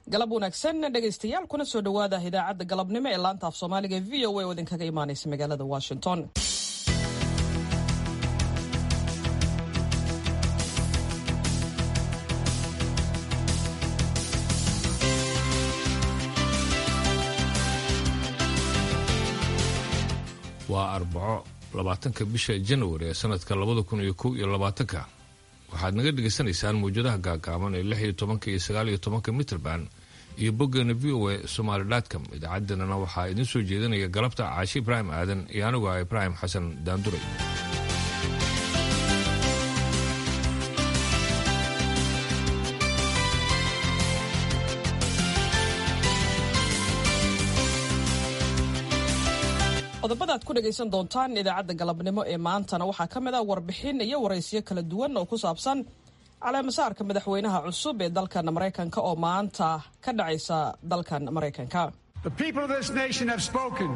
galab wanaagsan dhegaystayaal kuna soo dhawaada idaacadda galabnimo ee laanta af Soomaaliga ee VOA oo idinkaga imaanaysa magaalada Washington. waa Arbaco 20 bisha January ee sanadka 2021 waxaad naga dhageysanaysaan muujadaha gaagaaban ee 16 iyo 19 mitrban iyo boggeena VOA Somali.com. idaacaddana waxaa idin soo jeedinaya galabta Caashi Ibrahim Aadan iyo anigu Ibrahim Xasan Daanduray. qodobada aad ku dhagaysan doontaan idaacadda galabnimo ee maantana waxaa ka mid ah warbixin iyo waraysiyo kala duwan oo ku saabsan caleemasaarka madaxweynaha cusub ee dalkan Mareykanka oo maanta ka dhacaysa dalkan Mareykanka. The people of this nation have spoken.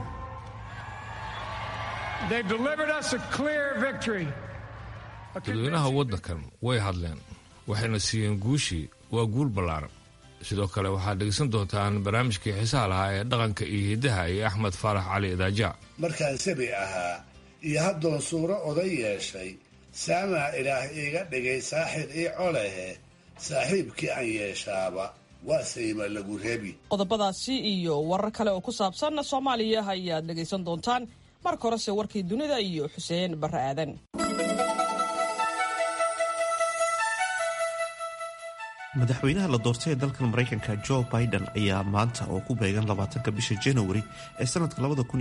They've delivered us a clear victory. dadweynaha waddankan way hadleen waxayna siiyeen guushii waa guul ballaaran. sidoo kale waxaad dhegeysan doontaan barnaamijkii xiisaha lahaa ee dhaqanka iyo hidaha iyo Axmed Faarax Cali Idaaja. markaan sabi ahaa iyo haddoon suuro oday yeeshay saamaa ilaah iiga dhigay saaxib ii colehe saaxiibkii aan yeeshaaba waa sayma lagu reebi. qodobadaasi iyo warar kale oo ku saabsan Soomaaliya ayaad dhegeysan doontaan. marka horese warkii dunida iyo Xuseen Barre Aadan. madaxweynaha la doortay ee dalkan Mareykanka Joe Biden ayaa maanta oo ku beegan 20 bisha January ee sanadka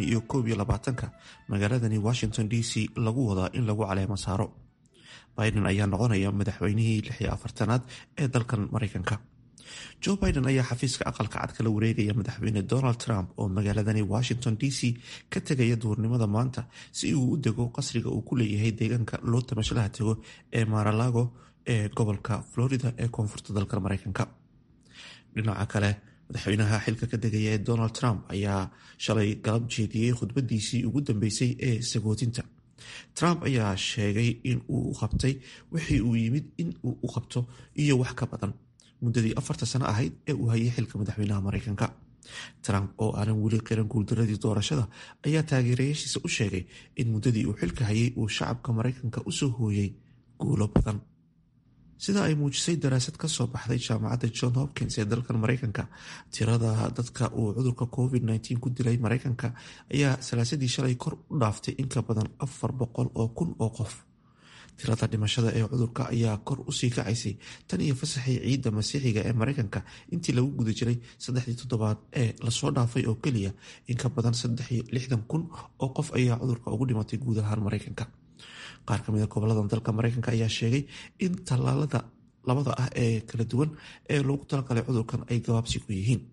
2021 magaaladani Washington DC lagu wadaa in lagu caleemo saaro. Biden ayaa noqonaya madaxweynihii 46aad ee dalkan Mareykanka. Joe Biden ayaa xafiiska aqalka cad kala wareegaya madaxweyne Donald Trump oo magaaladani Washington DC ka tagaya duurnimada maanta si uu u dego qasriga uu ku leeyahay deegaanka loo tamashlaha tago ee Mar-a-Lago ee gobolka Florida ee koonfurta dalka Mareykanka. dhinaca kale madaxweynaha xilka ka degaya ee Donald Trump ayaa shalay galab jeediyey khudbadiisii ugu dambeysay ee sagootinta. Trump ayaa sheegay in uu qabtay wixii uu yimid in uu u qabto iyo wax ka badan muddadii 4 sano ahayd ee uu hayay xilka madaxweynaha Mareykanka. Trump oo aanan weli qiran guuldaradii doorashada ayaa taageerayaashiisa u sheegay in muddadii uu xilka hayay uu shacabka Mareykanka u soo hooyay guulo badan. sida ay muujisay daraasad ka soo baxday jaamacadda Johns Hopkins ee dalkan Mareykanka, tirada dadka uu cudurka COVID-19 ku dilay Mareykanka ayaa salaasadii shalay kor u dhaaftay in ka badan 400,000 oo qof. tirada dhimashada ee cudurka ayaa kor u sii kacaysay tan iyo fasaxii ciidda masiixiga ee Mareykanka intii lagu guda jiray 3 toddobaad ee lasoo dhaafay oo keliya in ka badan 60,000 oo qof ayaa cudurka ugu dhimatay guud ahaan Mareykanka. qaar ka mid ah gobollada dalka Mareykanka ayaa sheegay in tallaalada labada ah ee kala duwan ee loogu talagalay cudurkan ay gabaabsi ku yihiin.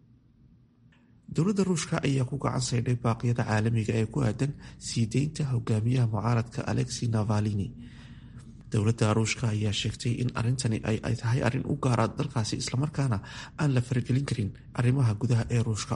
dowladda Ruushka ayaa ku gacan saydhay baaqyada caalamiga ee ku aadan sii deynta hogaamiyaha mucaaradka Alexei Navalny. dowladda Ruushka ayaa sheegtay in arrintani ay tahay arrin u gaara dalkaasi islamarkaana aan la faragelin karin arrimaha gudaha ee Ruushka.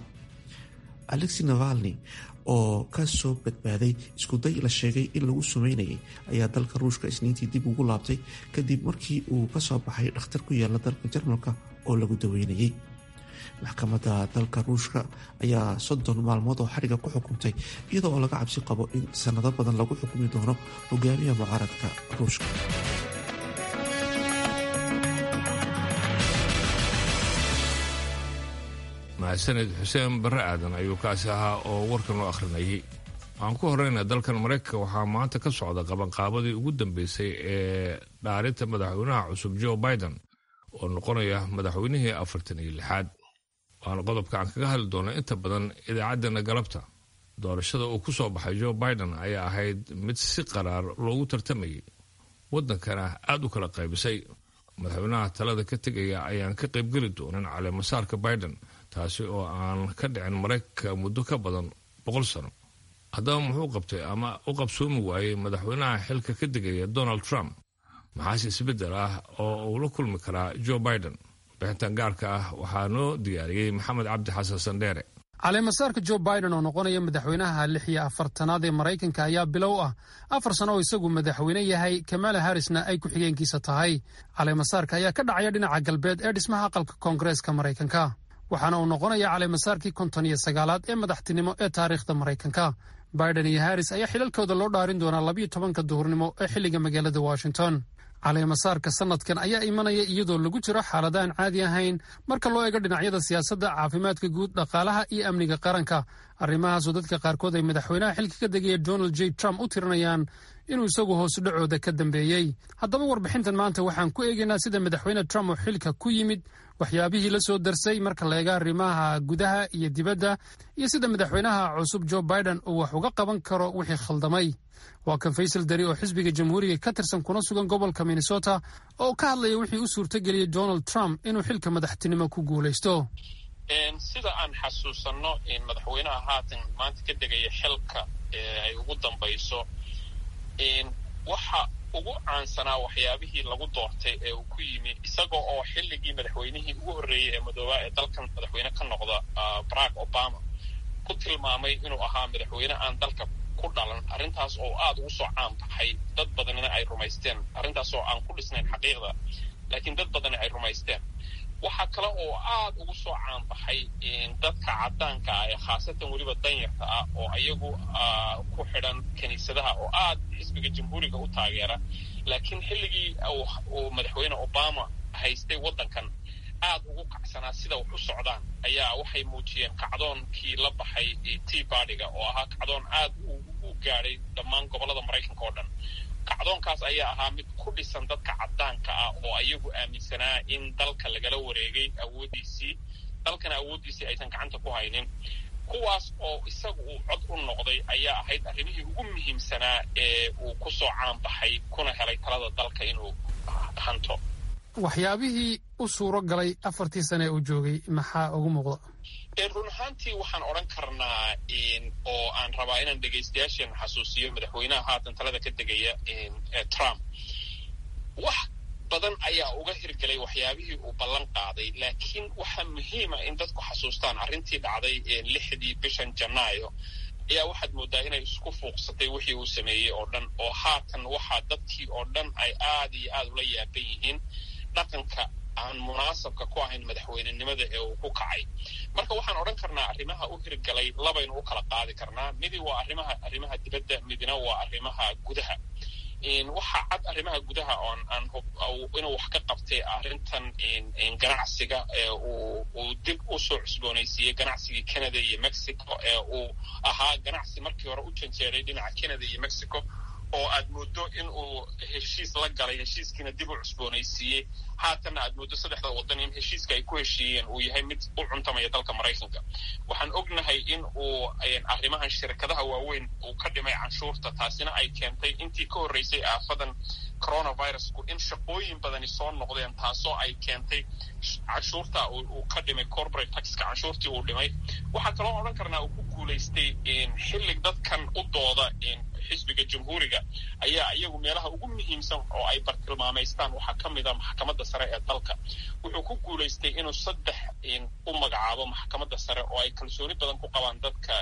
Alexei Navalny oo ka soo badbaaday iskuday la sheegay in lagu sameynayay ayaa dalka Ruushka isniintii dib ugu laabtay kadib markii uu ka soo baxay dhakhtar ku yaala dalka Jarmalka oo lagu daweynayay. maxkamadda dalka Ruushka ayaa 30 maalmood oo xariga ku xukuntay iyadoo oo laga cabsi qabo in sanado badan lagu xukumi doono hogaamiyaha mucaaradka Ruushka. mahadsanid Xuseen Barre Aadan ayuu kaasi ahaa oo warkan u akhrinayay. waxaan ku horeyna dalkan Mareykanka waxaa maanta ka socda qabanqaabadii ugu dambeysay ee dhaarinta madaxweynaha cusub Joe Biden oo noqonaya madaxweynihii 46aad. waana qodobka aan kaga hadli doono inta badan idaacaddana galabta. doorashada uu ku soo baxay Joe Biden ayaa ahayd mid si qaraar loogu tartamayay waddankana aad u kala qaybisay. madaxweynaha talada ka tegaya ayaan ka qaybgeli doonin caleemasaarka Biden, taasi oo aan ka dhicin Mareykanka muddo ka badan 100 sano. haddaba muxuu qabtay ama u qabsoomi waayey madaxweynaha xilka ka degaya Donald Trump? maxaase isbeddel ah oo uu la kulmi karaa Joe Biden? bixintan gaarka ah waxaa noo diyaariyey Maxamed Cabdi Xasan Sandheere. caleemasaarka Joe Biden oo noqonaya madaxweynaha 46aad ee Mareykanka ayaa bilow ah 4 sano oo isagu madaxweyne yahay. Kamala Harrisna ay ku xigeenkiisa tahay. caleemasaarka ayaa ka dhacaya dhinaca galbeed ee dhismaha aqalka Koongareeska Mareykanka. waxaana uu noqonaya caleemasaarkii 59aad ee madaxtinimo ee taariikhda Maraykanka. Biden iyo Harris ayaa xilalkooda loo dhaarin doonaa 12 duhurnimo ee xilliga magaalada Washington. caleemasaarka sanadkan ayaa imanaya iyadoo lagu jiro xaaladaan caadi ahayn marka loo eego dhinacyada siyaasadda, caafimaadka guud, dhaqaalaha iyo amniga qaranka. arrimahaasoo dadka qaarkood ay madaxweynaha xilka ka degaya Donald J. Trump u tirinayaan inuu isagu hoos dhacooda ka dambeeyey. haddaba warbixintan maanta waxaan ku eegaynaa sida madaxweyne Trump uu xilka ku yimid, waxyaabihii la soo darsay marka la eego arrimaha gudaha iyo dibadda, iyo sida madaxweynaha cusub Joe Biden uu wax uga qaban karo wixii khaldamay. waa kan Faysal Dari oo xisbiga jamhuuriga ka tirsan kuna sugan gobolka Minnesota oo ka hadlaya wixii u suurtageliyay Donald Trump inuu xilka madaxtinimo ku guuleysto. sida aan xasuusanno in madaxweynaha haatan maanta ka degaya xilka ay ugu dambayso waxa ugu caansanaa waxyaabihii lagu doortay ee uu ku yimi isagoo oo xilligii madaxweynihii ugu horreeyey ee madooba ee dalkan madaxweyne ka noqda Barack Obama ku tilmaamay inuu ahaa madaxweyne aan dalka ku dhalan. arrintaas oo aad ugu soo caan baxay, dad badanina ay rumaysteen. arrintaas oo aan ku dhisnayn xaqiiqda, laakiin dad badan ay rumaysteen. waxa kale oo aad ugu soo caan baxay dadka caddaanka ah ee khaasatan weliba danyarta ah oo ayagu ku xidhan kiniisadaha oo aad xisbiga jamhuuriga u taageera. laakiin xilligii uu madaxweyne Obama haystay waddankan aad ugu kacsanaa sida wax u socdaan ayaa waxay muujiyeen kacdoonkii la baxay Tea Party-ga oo ahaa kacdoon aad u gaadhay dhammaan gobollada Maraykanka oo dhan. kacdoonkaas ayaa ahaa mid ku dhisan dadka caddaanka ah oo ayagu aaminsanaa in dalka lagala wareegay awooddiisii, dalkana awooddiisii aysan gacanta ku haynin. kuwaas oo isagu uu cod u noqday ayaa ahayd arrimihii ugu muhiimsanaa ee uu ku soo caan baxay kuna helay talada dalka inuu hanto. waxyaabihii u suuro galay 4 sane uu joogay maxaa ugu muuqda? run ahaantii waxaan odhan karnaa oo aan rabaa inaan dhegaystayaasheena xasuusiyo madaxweynaha haatan talada ka degaya Trump. wax badan ayaa uga hirgelay waxyaabihii uu ballan qaaday, laakiin waxaa muhiima in dadku xasuustaan arrintii dhacday 6 bishan Janaayo ayaa waxaad moodaa inay isku fuuqsatay wixii uu sameeyey oo dhan, oo haatan waxaa dadkii oo dhan ay aad iyo aad ula yaaban yihiin dhaqanka aan munaasabka ku ahayn madaxweynenimada ee uu ku kacay. marka waxaan odhan karnaa arrimaha u hirgalay labaynu u kala qaadi karnaa. midi waa arrimaha dibadda, midna waa arrimaha gudaha. waxaa cad arrimaha gudaha inuu wax ka qabtay arrintan ganacsiga ee uu dib u soo cusboonaysiiyey ganacsigii Canada iyo Mexico ee uu ahaa ganacsi markii hore u janjeeray dhinaca Canada iyo Mexico oo aad moodo in uu heshiis la galay, heshiiskiina dib u cusboonaysiiyey. haatanna aad moodo 3 waddan in heshiiska ay ku heshiiyeen uu yahay mid u cuntamaya dalka Maraykanka. waxaan ognahay in uu arrimahan shirkadaha waaweyn uu ka dhimay canshuurta, taasina ay keentay intii ka horreysay aafadan coronavirusku in shaqooyin badani soo noqdeen, taasoo ay keentay canshuurta uu ka dhimay corporate taxka canshuurtii uu dhimay. waxaa kaloo odhan karnaa uu ku guulaystay xillig dadkan u dooda xisbiga jamhuuriga ayaa iyagu meelaha ugu muhiimsan oo ay bartilmaamaystaan waxaa ka mid a maxkamadda sare ee dalka. wuxuu ku guulaystay inuu 3 u magacaabo maxkamadda sare oo ay kalsooni badan ku qabaan dadka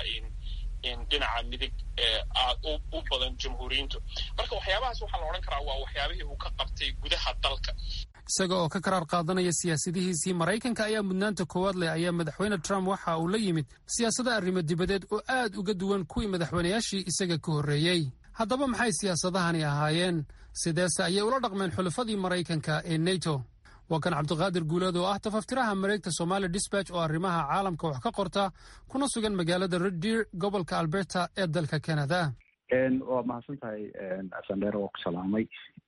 dhinaca midig aad u badan jamhuuriyiintu. marka waxyaabahaas waxaa la odhan karaa waa waxyaabihii uu ka qabtay gudaha dalka. isaga oo ka karaar qaadanaya siyaasadihiisii Maraykanka ayaa mudnaanta koowaad leh ayaa madaxweyne Trump waxa uu la yimid siyaasada arrimo dibadeed oo aad uga duwan kuwii madaxweynayaashii isaga ka horreeyey. haddaba maxay siyaasadahani ahaayeen? sideese ayay ula dhaqmeen xulafadii Maraykanka ee NATO? waa kan Cabdiqaadir Guuleed oo ah tafaftiraha mareegta Somali Dispatch oo arrimaha caalamka wax ka qorta kuna sugan magaalada Red Deer gobolka Alberta ee dalka Canada. waa mahadsantahay Sandero oo ku salaamay.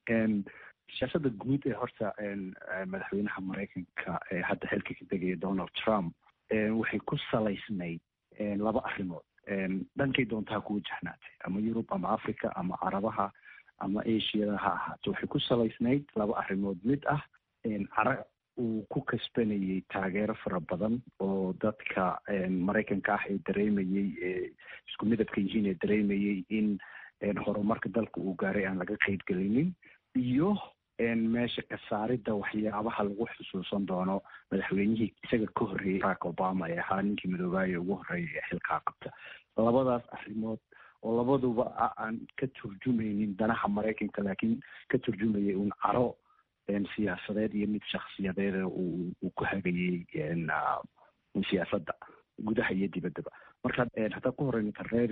siyaasada guud ee horta madaxweynaha Maraykanka ee hadda xilka ka degaya Donald Trump waxay ku salaysnayd 2 arrimood. dhankay doontaa ku wajahnaatay ama Yurub ama Africa ama Carabaha ama Asia ha ahaato, waxay ku salaysnayd 2 arrimood. mid ah cara uu ku kasbanayay taageero fara badan oo dadka Maraykanka ah ee dareemayay isku midabka yihiin ee dareemayay in horumarka dalka uu gaaray aan laga qaybgelinin, iyo meesha ka saaridda waxyaabaha lagu xusuusan doono madaxweynihii isaga ka horreeyey Barack Obama ee ahaa ninkii madoobaaya ugu horreeyay ee xilkaa qabta. 2daas arrimood oo labaduba aan ka turjumaynin danaha Maraykanka, laakiin ka turjumayay un caro siyaasadeed iyo mid shakhsiyadeed uu ku hagayey siyaasadda gudaha iyo dibaddaba. marka haddaan ku horeyninka reer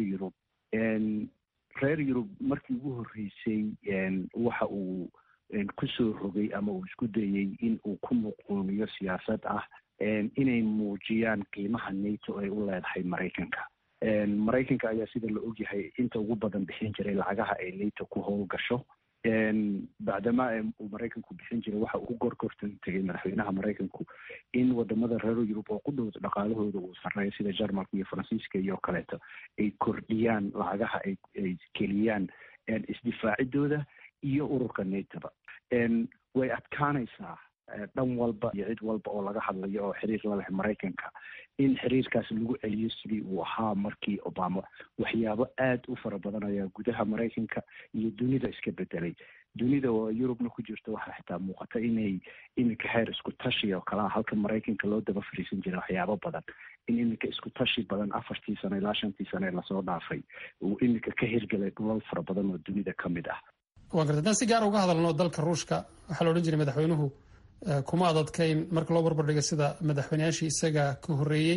yurub markii ugu horreysay waxa uu kusoo rogay ama uu isku dayey in uu ku muquumiyo siyaasad ah inay muujiyaan qiimaha nato ay u leedahay maraykanka. maraykanka ayaa sida la ogyahay inta ugu badan bixin jiray lacagaha ay nato ku howlgasho. bacdama uu maraykanku bixin jiray waxa uu ku gorgortan tegay madaxweynaha maraykanku in wadamada reer yurub oo ku dhow dhaqaalahooda uu sarreeyo sida jarmalka iyo faransiiska iyo kaleeto ay kordhiyaan lacagaha ay keliyaan isdifaacidooda iyo ururka natoba. way adkaanaysaa dhan walba iyo cid walba oo laga hadlayo oo xiriir la leh maraykanka in xiriirkaas lagu celiyo sidii uu ahaa markii obama. waxyaabo aada u fara badan ayaa gudaha maraykanka iyo dunida iska bedelay. dunida oo yurubna ku jirto waxaa xitaa muuqata inay iminka heer isku tashi oo kalea halka maraykanka loo daba fariisan jiray waxyaabo badan in iminka isku tashi badan 4 sano ilaa 5 sano lasoo dhaafay uu iminka ka hirgalay dhulal fara badan oo dunida ka mid ah. waa garta haddaan si gaar uga hadalno dalka ruushka waxaa la odhan jiray madaxweynuhu kuma adadkayn marka loo barbardhiga sida madaxweyneyaashii isaga ka horreeyey.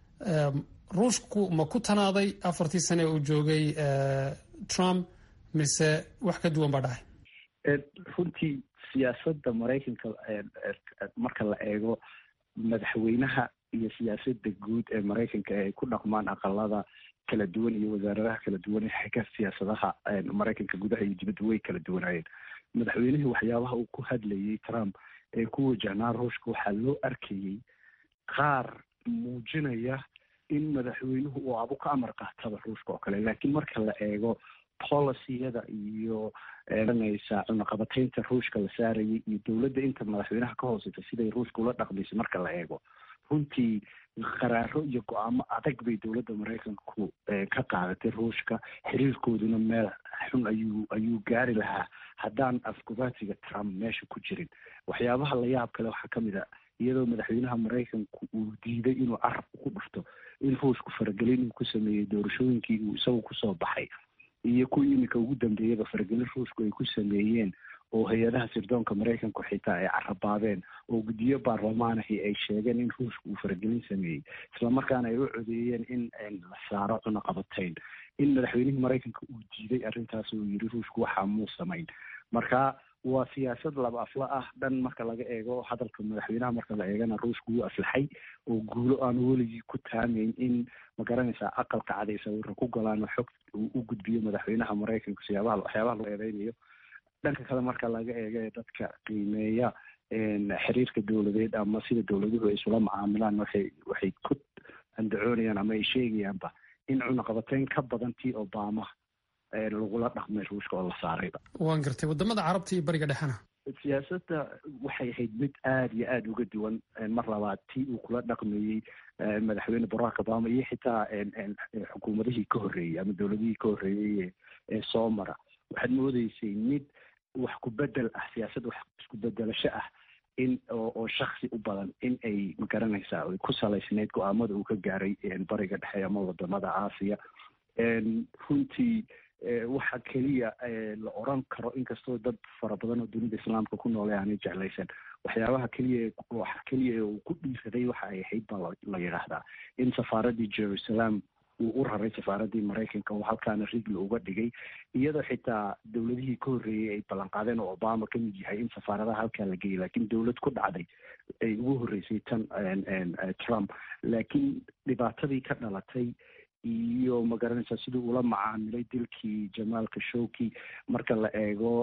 ruushku ma ku tanaaday 4 sane uu joogay Trump mise wax ka duwan baa dhacay? runtii siyaasadda maraykanka marka la eego madaxweynaha iyo siyaasadda guud ee maraykanka ay ku dhaqmaan aqalada kala duwan iyo wasaaradaha kala duwan ee xagga siyaasadaha maraykanka gudaha iyo dibadda way kala duwanaayeen. madaxweynihii waxyaabaha uu ku hadlayay Trump ee ku wajahnaa ruushka waxaa loo arkayey qaar muujinaya in madaxweynuhu uu abu ka amar qaataba ruushka oo kale. laakiin marka la eego policiyada iyo eedanaysa cunaqabataynta ruushka la saarayay iyo dowladda inta madaxweynaha ka hooseysa siday ruushka ula dhaqmaysa marka la eego runtii qaraaro iyo go-aamo adag bay dowladda maraykanku ka qaadatay ruushka. xiriirkooduna meel xun ayuu gaari lahaa haddaan afgubaatiga Trump meesha ku jirin. waxyaabaha la yaab kale waxaa ka mid a iyadoo madaxweynaha maraykanku uu diiday inuu carabka ku dhufto in ruushku faragelin uu ku sameeyey doorashooyinkii uu isagu kusoo baxay iyo kuwii iminka ugu dambeeyaba faragelin ruushku ay ku sameeyeen oo hay-adaha sirdoonka maraykanku xitaa ay carabaabeen oo guddiyo baarlamaanahi ay sheegeen in ruushku uu faragelin sameeyey islamarkaana ay u codeeyeen in la saaro cunaqabatayn. in madaxweynihii maraykanka uu diiday arrintaas oo yidhi ruushku waxaa muu samayn. marka waa siyaasad laba afla ah dhan marka laga eego hadalka madaxweynaha marka la eegana ruushku wuu aflaxay oo guulo aan weligii ku taamayn in magaranaysaa aqalka cad ay sawirra ku galaan oo xog uu u gudbiyo madaxweynaha maraykanka waxyaabaha loo eedeynayo. dhanka kale marka laga eego ee dadka qiimeeya xiriirka dowladeed ama sida dowladuhu ay isula macaamilaan waxay ku andacoonayaan ama ay sheegayaanba in cunaqabatayn ka badan tii obama lagula dhaqmay ruushka oo la saarayba. waan gartay wadamada carabta iyo bariga dhexena siyaasadda waxay ahayd mid aada iyo aada uga duwan mar labaad tii uu kula dhaqmayey madaxweyne barack obama iyo xitaa xukuumadihii ka horreeyey ama dowladihii ka horreeyey ee soo mara. waxaad moodeysay mid wax ku bedel ah siyaasad wax isku bedelasho ah in oo shaksi u badan in ay magaranaysaa ay ku salaysneyd go-aamada uu ka gaaray bariga dhexe ama wadamada aasiya. runtii waxa keliya la oran karo inkastoo dad fara badan oo dunida islaamka ku noole aanay jeclaysan waxyaabaha keliya uu ku dhiiraday waxa ay ahayd baa la yidhaahdaa in safaaradii Jerusalem uu u raray safaaradii maraykanka oo halkaana rigla uga dhigay iyadoo xitaa dowladihii ka horreeyey ay ballan qaadeen oo obama ka mid yahay in safaaradaha halkaa la geeyay laakiin dowlad ku dhacday ay ugu horreysay tan Trump. laakiin dhibaatadii ka dhalatay iyo magaranaysaa sidii ula macaamilay dilkii Jamal Khashoggi marka la eego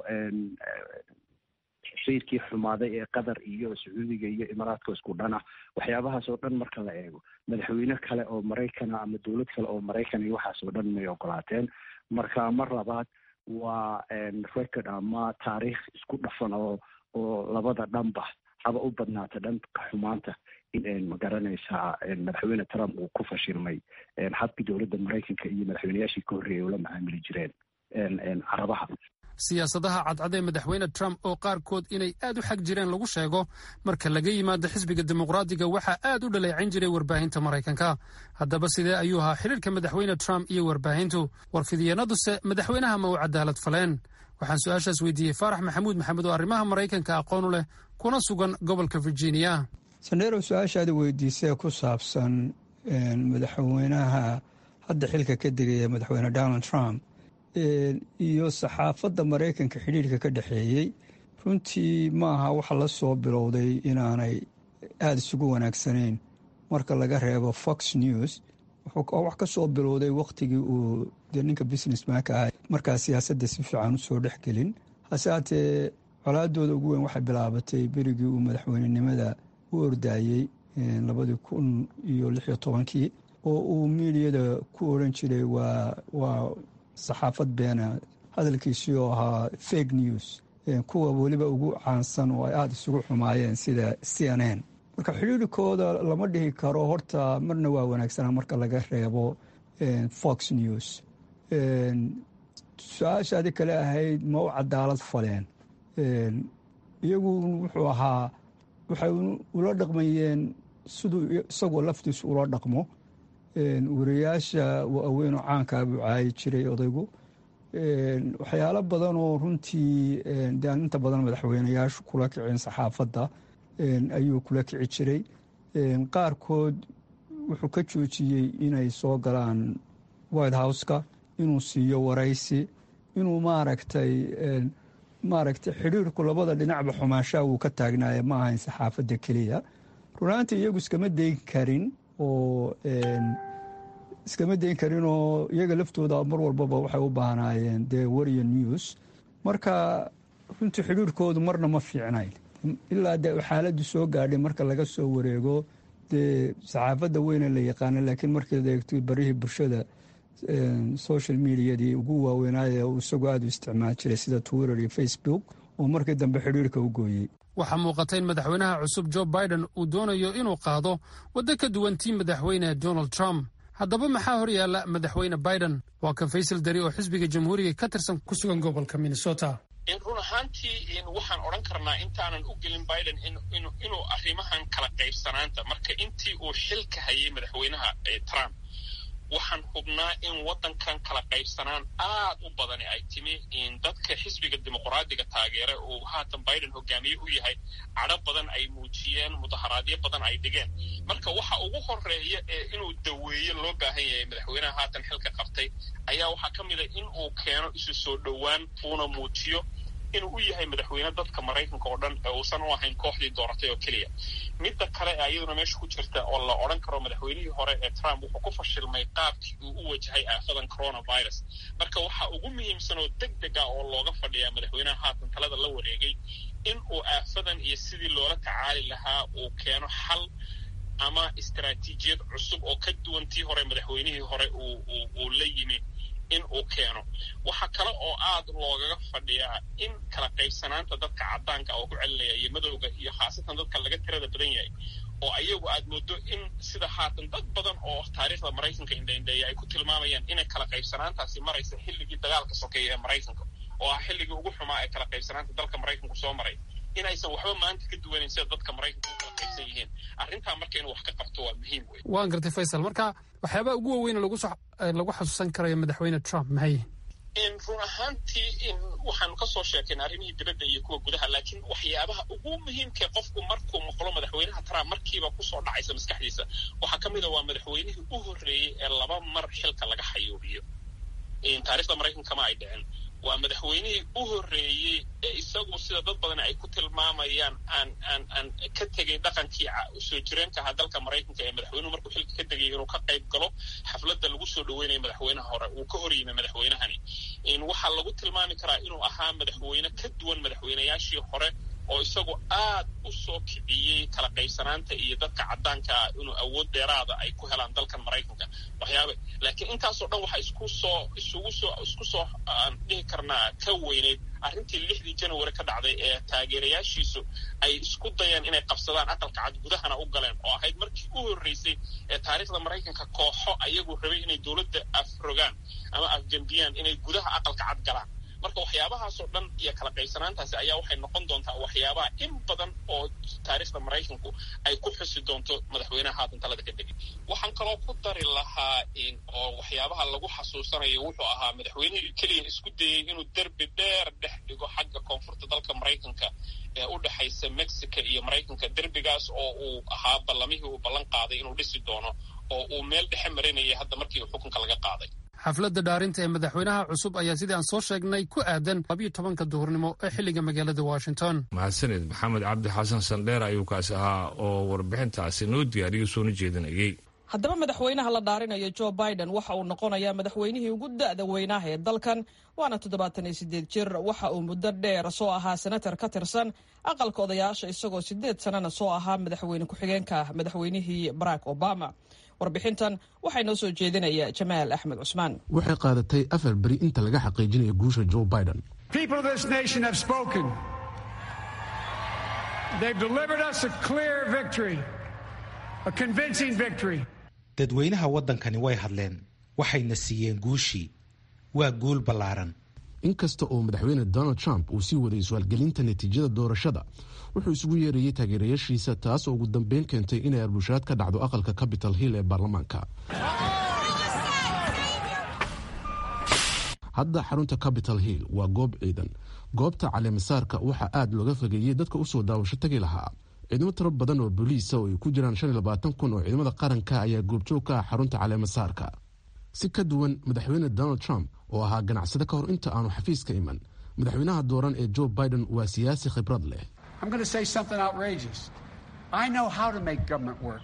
xiriirkii xumaaday ee Qatar iyo Sacuudiga iyo Imaaraadka isku dhana waxyaabahaas oo dhan marka la eego madaxweyne kale oo Maraykana ama dowlad kale oo Maraykan iyo waxaas oo dhan may ogolaateen. marka mar labaad waa record ama taariikh isku dhafan oo labada dhanba haba u badnaata dhanka xumaanta in magaranaysaa madaxweyne Trump uu ku fashilmay habkii dowladda Maraykanka iyo madaxweynayaashii ka horreeyay ula macaamili jireen carabaha. siyaasadaha cadcad ee madaxweyne Trump oo qaarkood inay aad u xag jireen lagu sheego marka laga yimaado xisbiga dimuqraadiga waxaa aad u dhaleecayn jiray warbaahinta Maraykanka. haddaba sidee ayuu ahaa xiriirka madaxweyne Trump iyo warbaahintu? warfidiyeenaduse madaxweynaha ma uu cadaalad faleen? waxaan su-aashaas weydiiyey Faarax Maxamuud Maxamed oo arrimaha Maraykanka aqoon u leh kuna sugan gobolka Virginia. sandheerow su-aashaada weydiisee ku saabsan madaxweynaha hadda xilka ka degaya madaxweyne donald trump iyo saxaafadda maraykanka xidhiirka ka dhexeeyey runtii maaha waxa la soo bilowday inaanay aada isugu wanaagsanayn marka laga reebo fox news wax ka soo bilowday wakhtigii uu dee ninka businessmanka ahay markaa siyaasadda si fiican usoo dhexgelin hase haatee colaadooda ugu weyn waxay bilaabatay berigii uu madaxweynenimada u ordaayey 2016 oo uu miidiyada ku odhan jiray waa saxaafad beena hadalkiisii oo ahaa fake news kuwa weliba ugu caansan oo ay aada isugu xumaayeen sida CNN marka xidhiirkooda lama dhihi karo horta marna waa wanaagsanaa marka laga reebo fox news su-aashaadi kale ahayd ma u cadaalad faleen iyagu wuxuu ahaa waxay ula dhaqmayeen siduu isagoo laftiisu ula dhaqmo wariyaasha waaweynoo caankaa buu caayi jiray odaygu waxyaalo badan oo runtii de aan inta badan madaxweyneyaashu kula kicin saxaafadda ayuu kula kici jiray qaarkood wuxuu ka joojiyey inay soo galaan white house-ka inuu siiyo waraysi inuu maaragtay xidhiirku labada dhinacba xumaanshaha wuu ka taagnaaya ma ahayn saxaafadda keliya runaantii iyagu iskama dayn karinoo iyaga laftooda mar walbaba waxay u baahnaayeen dee wariya news marka runtii xidhiirkoodu marna ma fiicnayn ilaa dee xaaladdu soo gaadhay marka laga soo wareego dee saxaafadda weyne la yaqaana laakiin markaad eegto barihii bulshada social mediadii ugu waaweynaaye uu isagoo aada u isticmaal jiray sida Twitter iyo Facebook oo markii dambe xidhiirka u gooyey waxaa muuqata in madaxweynaha cusub Joe Biden uu doonayo inuu qaado waddo ka duwan tii madaxweyne Donald Trump haddaba maxaa hor yaalla madaxweyne Biden waa kan Faysal Dari oo xisbiga jamhuuriga ka tirsan ku sugan gobolka Minnesota run ahaantii waxaan odhan karnaa intaanan u gelin Biden inuu arrimahan kala qaybsanaanta marka intii uu xilka hayay madaxweynaha Trump waxaan hubnaa in waddankan kala qaybsanaan aad u badani ay timi in dadka xisbiga dimuqraadiga taageera uu haatan Biden hogaamiye u yahay cadho badan ay muujiyeen mudaharaadyo badan ay dhigeen marka waxa ugu horeeya ee inuu daweeyo loo baahan yahay madaxweynaha haatan xilka qabtay ayaa waxaa ka mid a in uu keeno isu soo dhowaan uuna muujiyo inuu u yahay madaxweyne dadka Maraykanka oo dhan uusan u ahayn kooxdii dooratay oo keliya midda kale ayaduna meesha ku jirta oo la odhan karo madaxweynihii hore ee Trump wuxuu ku fashilmay qaabkii uu u wajahay aafadan coronavirus marka waxa ugu muhiimsan oo degdeg ah oo looga fadhiyaa madaxweynaha haatan talada la wareegay in uu aafadan iyo sidii loola tacaali lahaa uu keeno xal ama istaraatiijiyad cusub oo ka duwan tii hore madaxweynihii hore uu la yimi in uu keeno waxa kale oo aad loogaga fadhiyaa in kala qaybsanaanta dadka caddaanka oo ku celinaya iyo madowga iyo khaasatan dadka laga tirada badan yahay oo ayagu aad moodo in sida haatan dad badan oo taariikhda Maraykanka indhaindheeya ay ku tilmaamayaan inay kala qaybsanaantaasi maraysa xilligii dagaalka sokeeye ee Maraykanka oo ah xilligii ugu xumaa ee kala qaybsanaanta dalka Maraykanku soo maray inaysan waxba maanta ka duwanayn sida dadka Maraykanku u kala qaybsan yihiin arrintaa marka inuu wax ka qabto waa muhiim wey waan gartay Faysal marka waxyaabaha ugu waaweyn lagu xasuusan karayo madaxweyne Trump maxay run ahaantii waxaanu ka soo sheekeen arrimihii dibadda iyo kuwa gudaha laakiin waxyaabaha ugu muhiimka qofku markuu maqlo madaxweynaha Trump markiiba kusoo dhacaysa maskaxdiisa waxaa ka mid a waa madaxweynihii u horreeyey ee 2 mar xilka laga xayuubiyo taariikhda Maraykanka ma ay dhicin waa madaxweynihii u horreeyey ee isagu sida dad badan ay ku tilmaamayaan aan ka tegay dhaqankii soo jireenka ahaa dalka Maraykanka ee madaxweynuhu markuu xilka ka tegay inuu ka qayb galo xafladda lagu soo dhaweynayo madaxweynaha hore uu ka hor yimi madaxweynahani waxaa lagu tilmaami karaa inuu ahaa madaxweyne ka duwan madaxweynayaashii hore oo isagu aad u soo kiciyey kala qaybsanaanta iyo dadka caddaanka inuu awood dheeraada ay ku helaan dalkan Maraykanka waxyaaba laakiin intaasoo dhan waxa isku soo aan dhihi karnaa ka weyneyd arrintii 6 January ka dhacday ee taageerayaashiisu ay isku dayeen inay qabsadaan aqalka cad gudahana u galeen oo ahayd markii u horreysay ee taariikhda Maraykanka kooxo ayagu rabay inay dawladda afrogaan ama afgambiyaan inay gudaha aqalka cad galaan marka waxyaabahaasoo dhan iyo kala qaybsanaantaasi ayaa waxay noqon doontaa waxyaabaha in badan oo taariikhda Maraykanku ay ku xusi doonto madaxweynaha haatan talada ka degay waxaan kaloo ku dari lahaa oo waxyaabaha lagu xasuusanayo wuxuu ahaa madaxweynihii keliya isku dayay inuu derbi dheer dhex dhigo xagga koonfurta dalka Maraykanka u dhexaysa Mexico iyo Maraykanka derbigaas oo uu ahaa ballamihii uu ballan qaaday inuu dhisi doono oo uu meel dhexe marinayay hadda markii uu xukunka laga qaaday. xafladda dhaarinta ee madaxweynaha cusub ayaa sidii aan soo sheegnay ku aadan 12 duhurnimo ee xilliga magaalada Washington. mahadsanid maxamed cabdi xasan sandheer ayuu kaasi ahaa oo warbixintaasi noo diyaariyay soona jeedinayay. haddaba madaxweynaha la dhaarinayo Joe Biden waxa uu noqonayaa madaxweynihii ugu da'da weynaha ee dalkan waana 78 jir waxa uu muddo dheer soo ahaa senator ka tirsan aqalka odayaasha isagoo 8 sanana soo ahaa madaxweyne ku-xigeenka madaxweynihii Barack Obama. warbixintan waxay noo soo jeedinaya Jamaal Axmed Cusmaan. waxay qaadatay 4 bari inta laga xaqiijinayo guusha Joe Biden. People of this nation have spoken. They've delivered us a clear victory, a convincing victory. dadweynaha waddankani way hadleen waxayna siiyeen guushii waa guul ballaaran. inkasta oo madaxweyne Donald Trump uu sii waday su'aalgelinta natiijada doorashada wuxuu isugu yeerayay taageerayaashiisa taas oo ugu dambeyn keentay inay arbushaad ka dhacdo aqalka Capitol Hill ee baarlamaanka. hadda xarunta Capitol Hill waa goob ciidan. goobta caleemasaarka waxaa aad looga fogeeyey dadka u soo daawasho tagi lahaa. ciidamo tiro badan oo booliisa oo ay ku jiraan 25,000 oo ciidamada qaranka ayaa goobjoog ka ah xarunta caleemasaarka. si ka duwan madaxweyne Donald Trump oo ahaa ganacsade ka hor inta aanu xafiiska iman, madaxweynaha dooran ee Joe Biden waa siyaasi khibrad leh. I'm going to say something outrageous. I know how to make government work.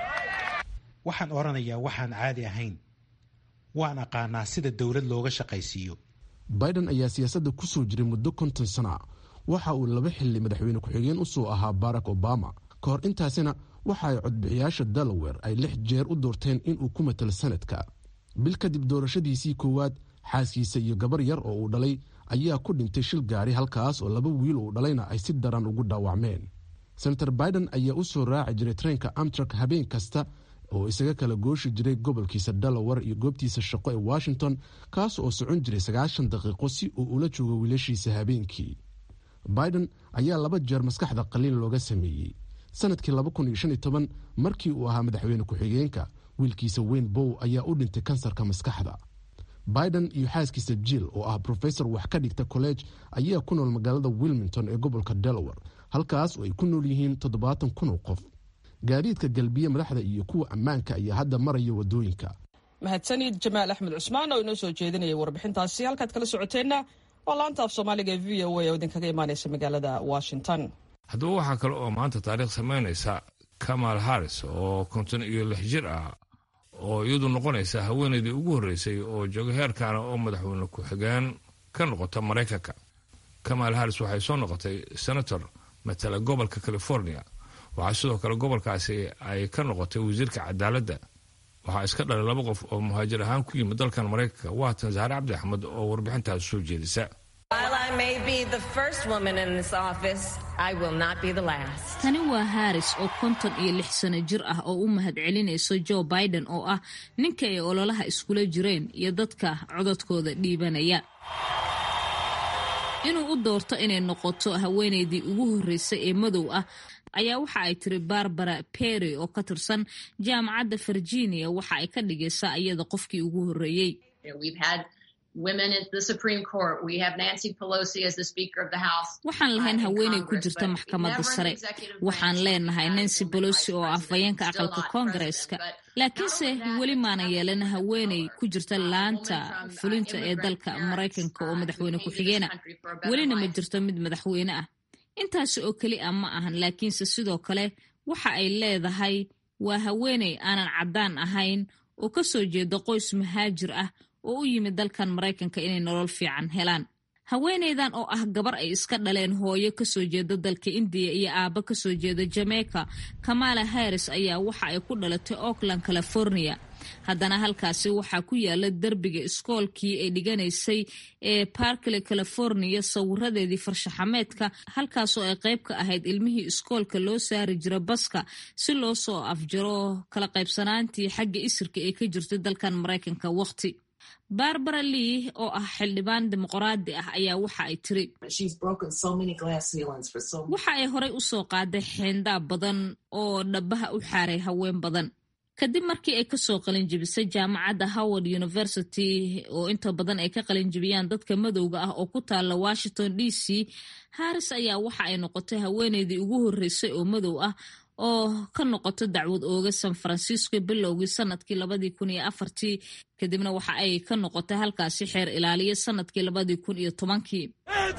waxaan oranayaa waxaan caadi ahayn. waan aqaanaa sida dawlad looga shaqaysiiyo. Biden ayaa siyaasadda ku soo jiray muddo 50 sano. waxa uu 2 xilli madaxweyne ku-xigeen u soo ahaa Barack Obama. ka hor intaasina waxa ay codbixiyaasha Delaware ay 6 jeer u doorteen in uu ku matalo sanadka. bil kadib doorashadiisii koowaad xaaskiisa iyo gabar yar oo uu dhalay ayaa ku dhintay shil gaari halkaas oo 2 wiil uu dhalayna ay si daran ugu dhaawacmeen. Senator Biden ayaa u soo raaci jiray treenka Amtrak habeen kasta oo isaga kala gooshi jiray gobolkiisa Delaware iyo goobtiisa shaqo ee Washington kaas oo socon jiray 90 daqiiqo si uu ula joogo wiilashiisa habeenkii. Biden ayaa 2 jeer maskaxda qaliin looga sameeyay. sanadkii 2015 markii uu ahaa madaxweyne ku-xigeenka wiilkiisa Wayne Bow ayaa u dhintay kansarka maskaxda. Biden iyo xaaskiisa Jill oo ah professor wax ka dhigta college ayaa ku nool magaalada Wilmington ee gobolka Delaware halkaas oo ay ku nool yihiin 70,000 oo qof. gaadiidka galbiye madaxda iyo kuwa ammaanka ayaa hadda maraya wadooyinka. mahadsanid Jamaal Axmed Cusmaan oo inoo soo jeedinayay warbixintaasi. halkaad kala socoteenna waa laanta af Soomaaliga ee VOA oo idinkaga imaanaysa magaalada Washington. haddaba waxaa kale oo maanta taariikh samaynaysa Kamala Harris oo 56 jir ah oo iyadu noqonaysa haweeneydii ugu horreysay oo jooga heerkaana oo madaxweyne ku-xigeen ka noqota Maraykanka. Kamala Harris waxay soo noqotay senator matala gobolka California. waxaa sidoo kale gobolkaasi ay ka noqotay wasiirka cadaaladda. waxaa iska dhalay 2 qof oo muhaajir ahaan ku yimid dalkan Maraykanka. waa tan Zahra Cabdi Axmed oo warbixintaas soo jeedisa. tani waa Harris oo 56 sano jir ah oo u mahadcelinayso Joe Biden oo ah ninka ay ololaha iskula jireen iyo dadka codadkooda dhiibanaya. inuu u doorto inay noqoto haweeneydii ugu horreysay ee madow ah ayaa waxa ay tiri Barbara Perry oo ka tirsan jaamacadda Virginia waxa ay ka dhigaysaa iyada qofkii ugu horreeyay. women in the Supreme Court. We have Nancy Pelosi as the Speaker of the House. waxaan lahayn haweeney ku jirta maxkamadda sare. waxaan leenahay Nancy Pelosi oo afhayeenka aqalka Koongareeska. laakiinse weli maana yeelan haweeney ku jirta laanta fulinta ee dalka Maraykanka oo madaxweyne ku-xigeena. welina ma jirto mid madaxweyne ah. intaasi oo keli ah ma ahan, laakiinse sidoo kale waxa ay leedahay waa haweeney aanan caddaan ahayn oo ka soo jeeda qoys muhaajir ah oo u yimid dalkan Maraykanka inay nolol fiican helaan. haweeneydan oo ah gabar ay iska dhaleen hooyo ka soo jeeda dalka India iyo aabba ka soo jeeda Jamaica, Kamala Harris ayaa waxa ay ku dhalatay Oakland, California. haddana halkaasi waxaa ku yaala derbiga iskoolkii ay dhiganaysay ee Berkeley, California sawiradeedii farshaxameedka, halkaasoo ay qayb ka ahayd ilmihii iskoolka loo saari jira baska si loo soo afjaro kala qaybsanaantii xagga isirka ee ka jirtay dalkan Maraykanka waqti. Barbara Lee oo ah xildhibaan dimuqraadi ah ayaa waxa ay tiri waxa ay horey u soo qaaday xeendaab badan oo dhabaha u xaaray haween badan. kadib markii ay kasoo qalinjibisay jaamacadda Howard University oo inta badan ay ka qalinjibiyaan dadka madowga ah oo ku taala Washington DC, Harris ayaa waxa ay noqotay haweeneydii ugu horeysay oo madow ah oo ka noqoto dacwad ooga San Francisco bilowgii sanadkii 2004 kadibna waxa ay ka noqotay halkaasi xeer ilaaliye sanadkii 2010.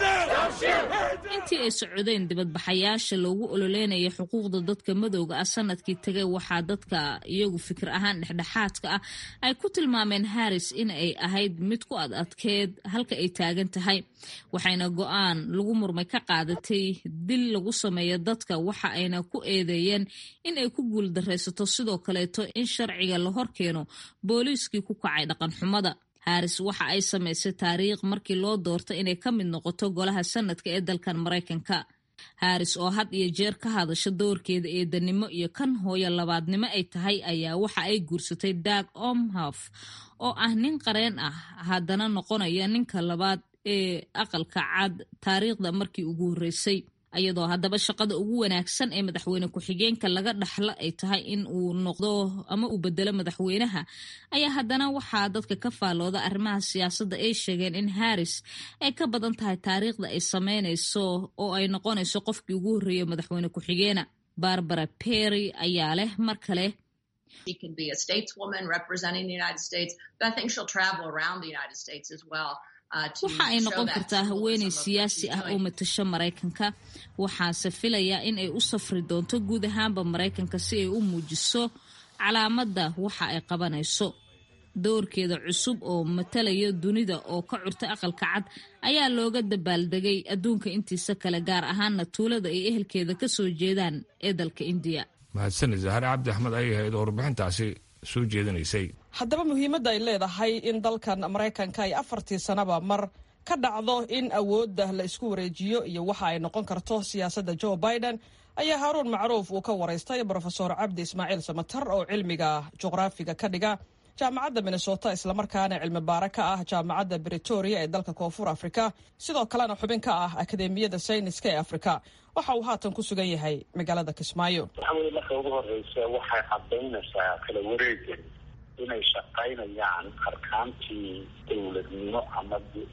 intii ay socodeen dibadbaxayaasha loogu ololeynaya xuquuqda dadka madowga ah sanadkii tagay waxaa dadka iyagu fikir ahaan dhexdhexaadka ah ay ku tilmaameen Harris in ay ahayd mid ku adkeed halka ay taagan tahay, waxayna go'aan lagu murmay ka qaadatay dil lagu sameeyo dadka, waxa ayna ku eedeeyeen in ay ku guuldareysato sidoo kaleeto in sharciga la horkeeno booliiskii ku kacay dhaqan xumada. Harris waxa ay samaysay taariikh markii loo doortay inay ka mid noqoto golaha sanadka ee dalkan Mareykanka. Harris oo had iyo jeer ka hadasha doorkeeda eedanimo iyo kan hooyo labaadnimo ay tahay ayaa waxa ay guursatay Doug Emhoff oo ah nin qareen ah haddana noqonaya ninka labaad ee aqalka cad taariikhda markii ugu horeysay. ayadoo haddaba shaqada ugu wanaagsan ee madaxweyne ku-xigeenka laga dhaxlo ay tahay in uu noqdo ama uu bedelo madaxweynaha, ayaa haddana waxaa dadka ka faalooda arrimaha siyaasadda ay sheegeen in Harris ay ka badan tahay taariikhda ay sameynayso oo ay noqonayso qofkii ugu horreeyay madaxweyne ku-xigeena. Barbara Perry ayaa leh mar kale, She can be a stateswoman representing the United States, but I think she'll travel around the United States as well. waxa ay noqon kartaa haweeney siyaasi ah oo matasho Mareykanka, waxaase filayaa in ay u safri doonto guud ahaanba Mareykanka si ay u muujiso calaamadda waxa ay qabanayso. doorkeeda cusub oo matalaya dunida oo ka curta aqalka cad ayaa looga dabaaldegay adduunka intiisa kale, gaar ahaana tuulada ay ehelkeeda ka soo jeedaan ee dalka Indiya. mahadsanid Zahra Cabdi Axmed ay ahayd warbixintaasi soo jeedinaysay. haddaba muhiimadda ay leedahay in dalkan Mareykanka ay 4 sanaba mar ka dhacdo in awoodda la isku wareejiyo iyo waxa ay noqon karto siyaasadda Joe Biden ayaa Haruun Macruuf uu ka waraystay Professor Cabdi Ismaaciil Samatar oo cilmiga juqraafiga ka dhiga jaamacadda Minnesota isla markaana cilmi baara ka ah jaamacadda Pretoria ee dalka Koonfur Afrika, sidoo kalena xubin ka ah Akademiyadda Sayniska ee Afrika. waxa uu haatan ku sugan yahay magaalada Kismaayo. marka ugu horeysa waxay caddaynaysaa kala wareegan inay shaqaynayaan arkaantii dowladnimo ama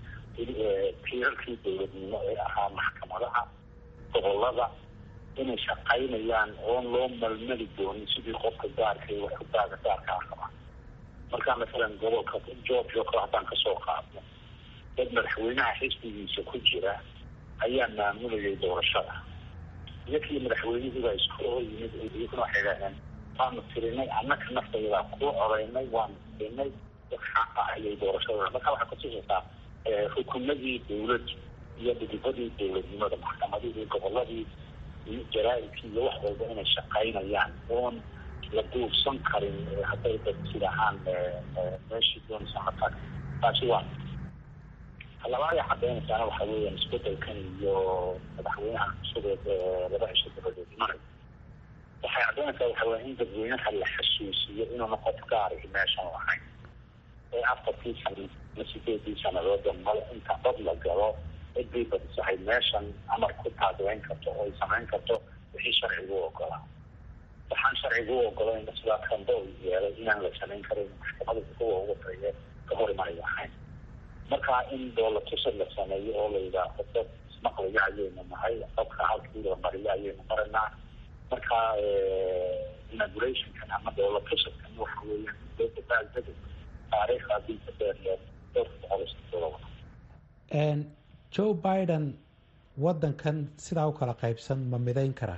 tiirarkii dowladnimo ee ahaa maxkamadaha gobolada, inay shaqaynayaan oon loo malmali doonin sidii qofka gaarka iyo wax gaarka ah qaba. markaa masalan gobolka Georgia oo haddaan kasoo qaadno, dad madaxweynaha xisbigiisa ku jira ayaa maamulayay doorashada. iyakii madaxweynihiiba isku yimid iyaguna waxay idhaaheen waanu tirinay annaka naftayda ku codaynay, waanu tirinay xaqa ayay doorashada. marka waxaa kutusaysaa xukuumadii dowlad iyo dhidibadii dowladnimada, maxkamadihii goboladii iyo jaraa'idkii iyo wax walba inay shaqaynayaan oon la duursan karin hadday dad sidahaan meeshii doonaysa markaa. taasi waa labaad ay caddaynaysaana waxaa weeyaan isbedelkan iyo madaxweynaha cusub ee laba cisho dabadeed imanay. waxay caddaynaysaa waxaa weya in dadweynaha la xasuusiyo inuuna qof gaarihi meeshan lahayn ee 4 sano ama 8 sannadood male inta dad la galo ciddii badisahay meeshan amar ku taageeyn karto oo ay samayn karto wixii sharcigu u ogolaa. waxaan sharcigu u ogolayn sidaa kanda u yeelay inaan la samayn karin maxkamada kuwa ugu tariye ka hor imanay ahayn. marka in dowlatusad la sameeyo oo la yidhaaho dad ismaqlaya ayaynu nahay, dadka halkii la mariyo ayaynu maranaa. marka inaugurationkan ama dowlatusadkan waxa weeyaan dabaaldega taariikhda dilka dheer Joe Biden wadankan sidaa u kala qaybsan ma midayn karaa?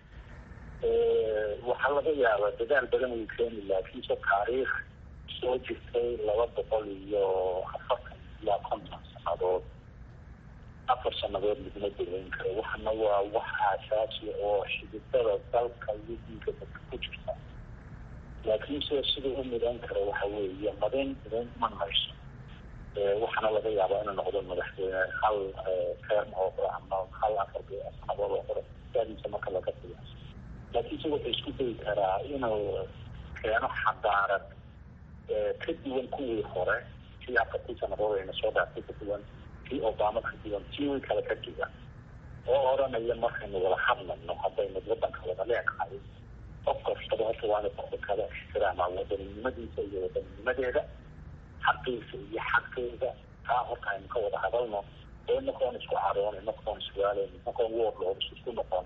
waxaa laga yaabaa dadaal badan uu keeni, laakiinse taariikh soo jirtay 240 ilaa 50 sannadood 4 sannadood laguma delayn karo. waxana waa wax aasaasi oo xididada dalka iyo diinka dadka ku jirta. laakiinse sida u midayn karo waxa weeye midayn ma hayso. waxaana laga yaabaa inuu noqdo madaxweyne hal term oo ama hal 4 sannadood oo hore daadiisa marka laga qiyaaso. laakiinse wuxuu isku dayi karaa inuu keeno xadaarad ka duwan kuwii hore, kii 4 sannadood ayna soo dhaaftay ka duwan, kii Obama ka duwan, kii kale ka duwan, oo odhanaya markaynu wada hadlayno haddaynu wadanka wada leeqahay qof kastaba horta waa inay qofka kale ixtiraamaa wadaninimadiisa iyo wadanninimadeeda, xaqiisa iyo xaqeeda. taa horta aynu ka wada hadalno, oo inakoon isku caroon, inakoon iswaalen, inakoon woorlood isku noqon,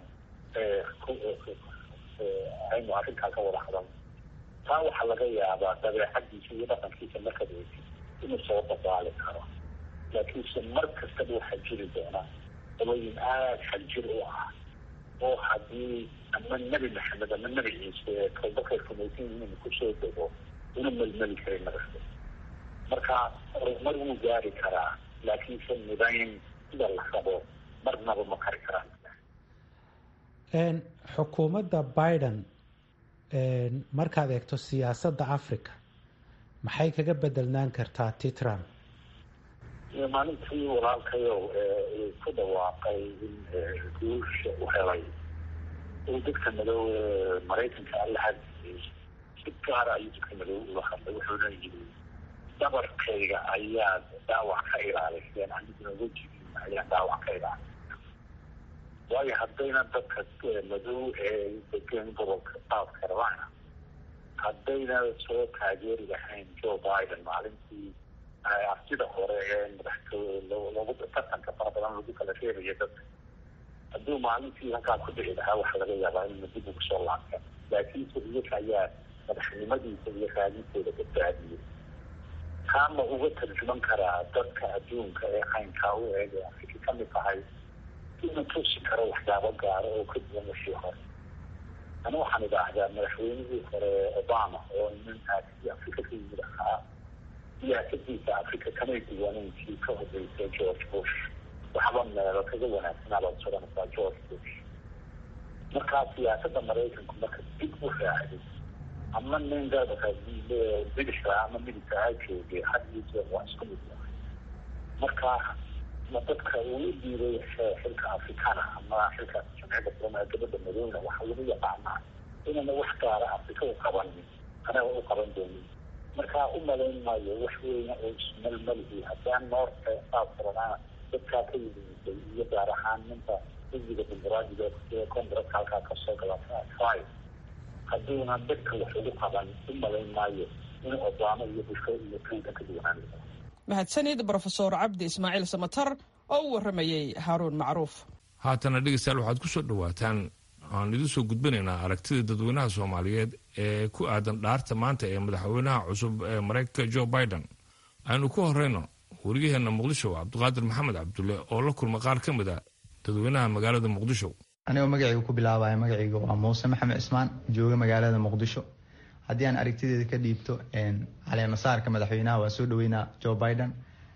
aynu arrinkaa ka wada hadalno. taa waxaa laga yaabaa dabeecadiisa iyo dhaqankiisa markaad eegtid inuu soo dabaali karo, laakiinse mar kastaba waxaa jiri doonaa qolooyin aada xaljir u ah oo haddii ama nebi maxamed ama nebi ciise kalbakay rumaysan yihiin kusoo dego una melmeli karin nabasta. marka horumar wuu gaari karaa, laakiinse nidayn sida la rabo marnaba ma kari karaan. xukuumadda Biden markaad eegto siyaasadda Africa maxay kaga bedelnaan kartaa Trump? maalintii walaalkayow ku dhawaaqay in guusha u helay uu dadka madow Maraykanka alla hadiyey, si gaara ayuu dadka madow ula hadlay. wuxuuna yidhi dhabarkayga ayaa dhaawac ka ilaaliseen, aniguna wejigiina ayaan dhaawac ka ilaalin. waayo haddayna dadka madow ee degan gobolka South Carolina haddayna soo taageeri lahayn Joe Biden maalintii artida hore ee lagu tartanka fara badan lagu kala reebaya dadka, hadduu maalintii halkaa ku dhici lahaa waxaa laga yaabaa in dib ugu soo laabta. laakiinse iyaga ayaa madaxnimadiisa iyo raadintooda badbaadiyey. taa ma uga tarjuman karaa dadka adduunka ee caynkaa u eeg ee Afrika ka mid tahay inuu tusi karo waxyaabo gaaro oo ka duwan wixii hore? ana waxaan idhaahdaa madaxweynihii hore Obama oo nin aadkii Afrika ka yimid ahaa, siyaasadiisa Afrika kamay duwanaynkii ka horeysay George Bush. waxba meelo kaga wanaagsanaa sodanaysaa George Bush. markaa siyaasadda Maraykanku marka dib u raacday ama nin dadka bidixda ama midigta ha joogay hadiisa waa isku mid yahay. markaa ma dadka uu diiday xilka Afrikana ama xilka jamciyadda kulama gabadha madowna waxaa lagu yaqaanaa inana wax gaara Afrika u qabanin, anaga u qaban doonin. markaa u malayn maayo wax weyna oo ismalmalihi haddaan noorta South Carolina dadkaa ka yimiday iyo gaar ahaan ninka xisbiga dimuqraadiga ee Congress halkaa kasoo gala hadduuna dadka wax ugu qaban u malayn maayo in Obama iyo Bush iyo Clinton ka duwanaan. mahadsanid Professor Cabdi Ismaaciil Samatar oo u waramayay Haruun Macruuf. haatana dhegeystayaal waxaad ku soo dhawaataan aan idin soo gudbinaynaa aragtida dadweynaha Soomaaliyeed ee ku aadan dhaarta maanta ee madaxweynaha cusub ee Mareykanka Joe Biden. aynu ku horeyno wariyaheena Muqdisho Cabdiqaadir Maxamed Cabdulle oo la kulma qaar ka mid ah dadweynaha magaalada Muqdisho. aniga magacaygu ku bilaabaya magacayga waa Muuse Maxamed Cismaan, jooga magaalada Muqdisho. haddii aan aragtideeda ka dhiibto caleemasaarka madaxweynaha waa soo dhaweynaa Joe Biden.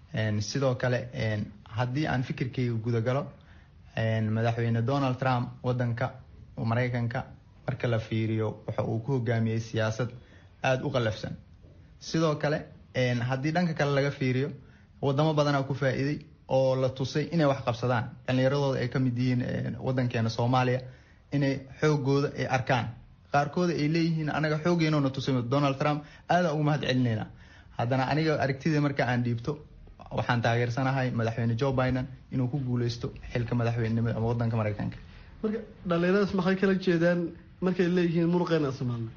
sidoo kale haddii aan fikirkayga gudagalo madaxweyne Donald Trump wadanka Mareykanka marka la fiiriyo waxa uu ku hogaamiyey siyaasad aada u qalafsan. sidoo kale haddii dhanka kale laga fiiriyo wadamo badanaa ku faa'iiday oo la tusay inay wax qabsadaan. dhallinyaradooda ay ka mid yihiin wadankeena Soomaaliya inay xoogooda ay arkaan, qaarkooda ay leeyihiin anaga xoogeenona tusay Donald Trump aada ugu mahad celinayna. haddana aniga aragtida marka aan dhiibto waxaan taageersanahay madaxweyne Joe Biden inuu ku guuleysto xilka madaxweynenimada ama wadanka Mareykanka. marka dhalinyaradaas maxay kala jeedaan markay leeyihiin muruqeena Soomaaliya?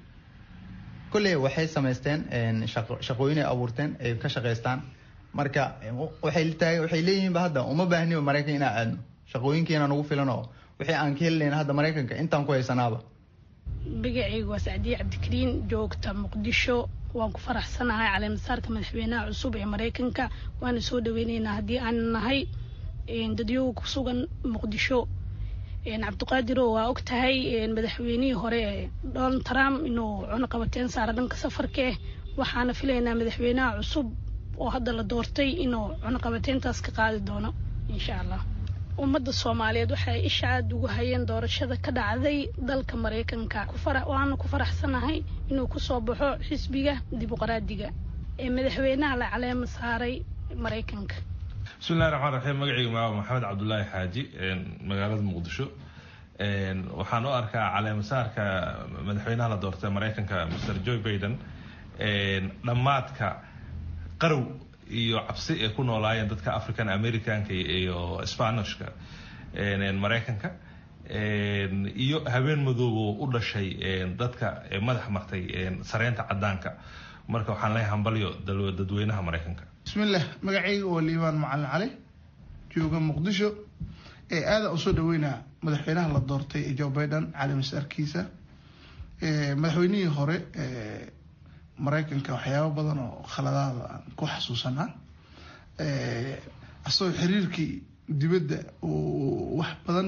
kulley waxay sameysteen shaqooyin ay abuurteen ay ka shaqeystaan. marka waxay leeyihiin hadda uma baahniba Mareykanka inaan aadno, shaqooyinkeena nagu filan oo wixii aan ka helnayna hadda Mareykanka intaan ku haysanaaba. magacaygu waa Sacdiye Cabdikariin, joogta Muqdisho. waan ku faraxsanahay caleemasaarka madaxweynaha cusub ee Mareykanka, waana soo dhaweynaynaa haddii aan nahay dadyoga ku sugan Muqdisho. Cabdiqaadir waa og tahay madaxweynihii hore Donald Trump inuu cunaqabateyn saara dhanka safarka ah. waxaana filaynaa madaxweynaha cusub oo hadda la doortay inuu cunaqabateyntaas ka qaadi doono insha Allah. ummadda Soomaaliyeed waxay isha aad ugu hayeen doorashada ka dhacday dalka Mareykanka. waana ku faraxsanahay inuu ku soo baxo xisbiga dimuqraadiga ee madaxweynaha la caleema saaray Mareykanka. bismillahi raxmaani raxiim. magacaygu waa Maxamed Cabdullaahi Xaaji, magaalada Muqdisho. waxaan u arkaa caleemasaarka madaxweynaha la doortay Mareykanka Mr. Joe Biden dhammaadka qarow iyo cabsi ay ku noolaayeen dadka African Americanka iyo Spanishka Mareykanka. iyo habeen madoobo u dhashay dadka madax martay sareynta cadaanka. marka waxaan leeyahay hambalyo dadweynaha Mareykanka. bismillaah magacayga waa Liibaan Macalin Cali jooga Muqdisho aad u soo dhaweynaa madaxweynaha la doortay Joe Biden cali masarkiisa madaxweynihii hore Mareykanka waxyaabo badan oo khaladaad aan ku xasuusanaa asoo xiriirkii dibadda oo wax badan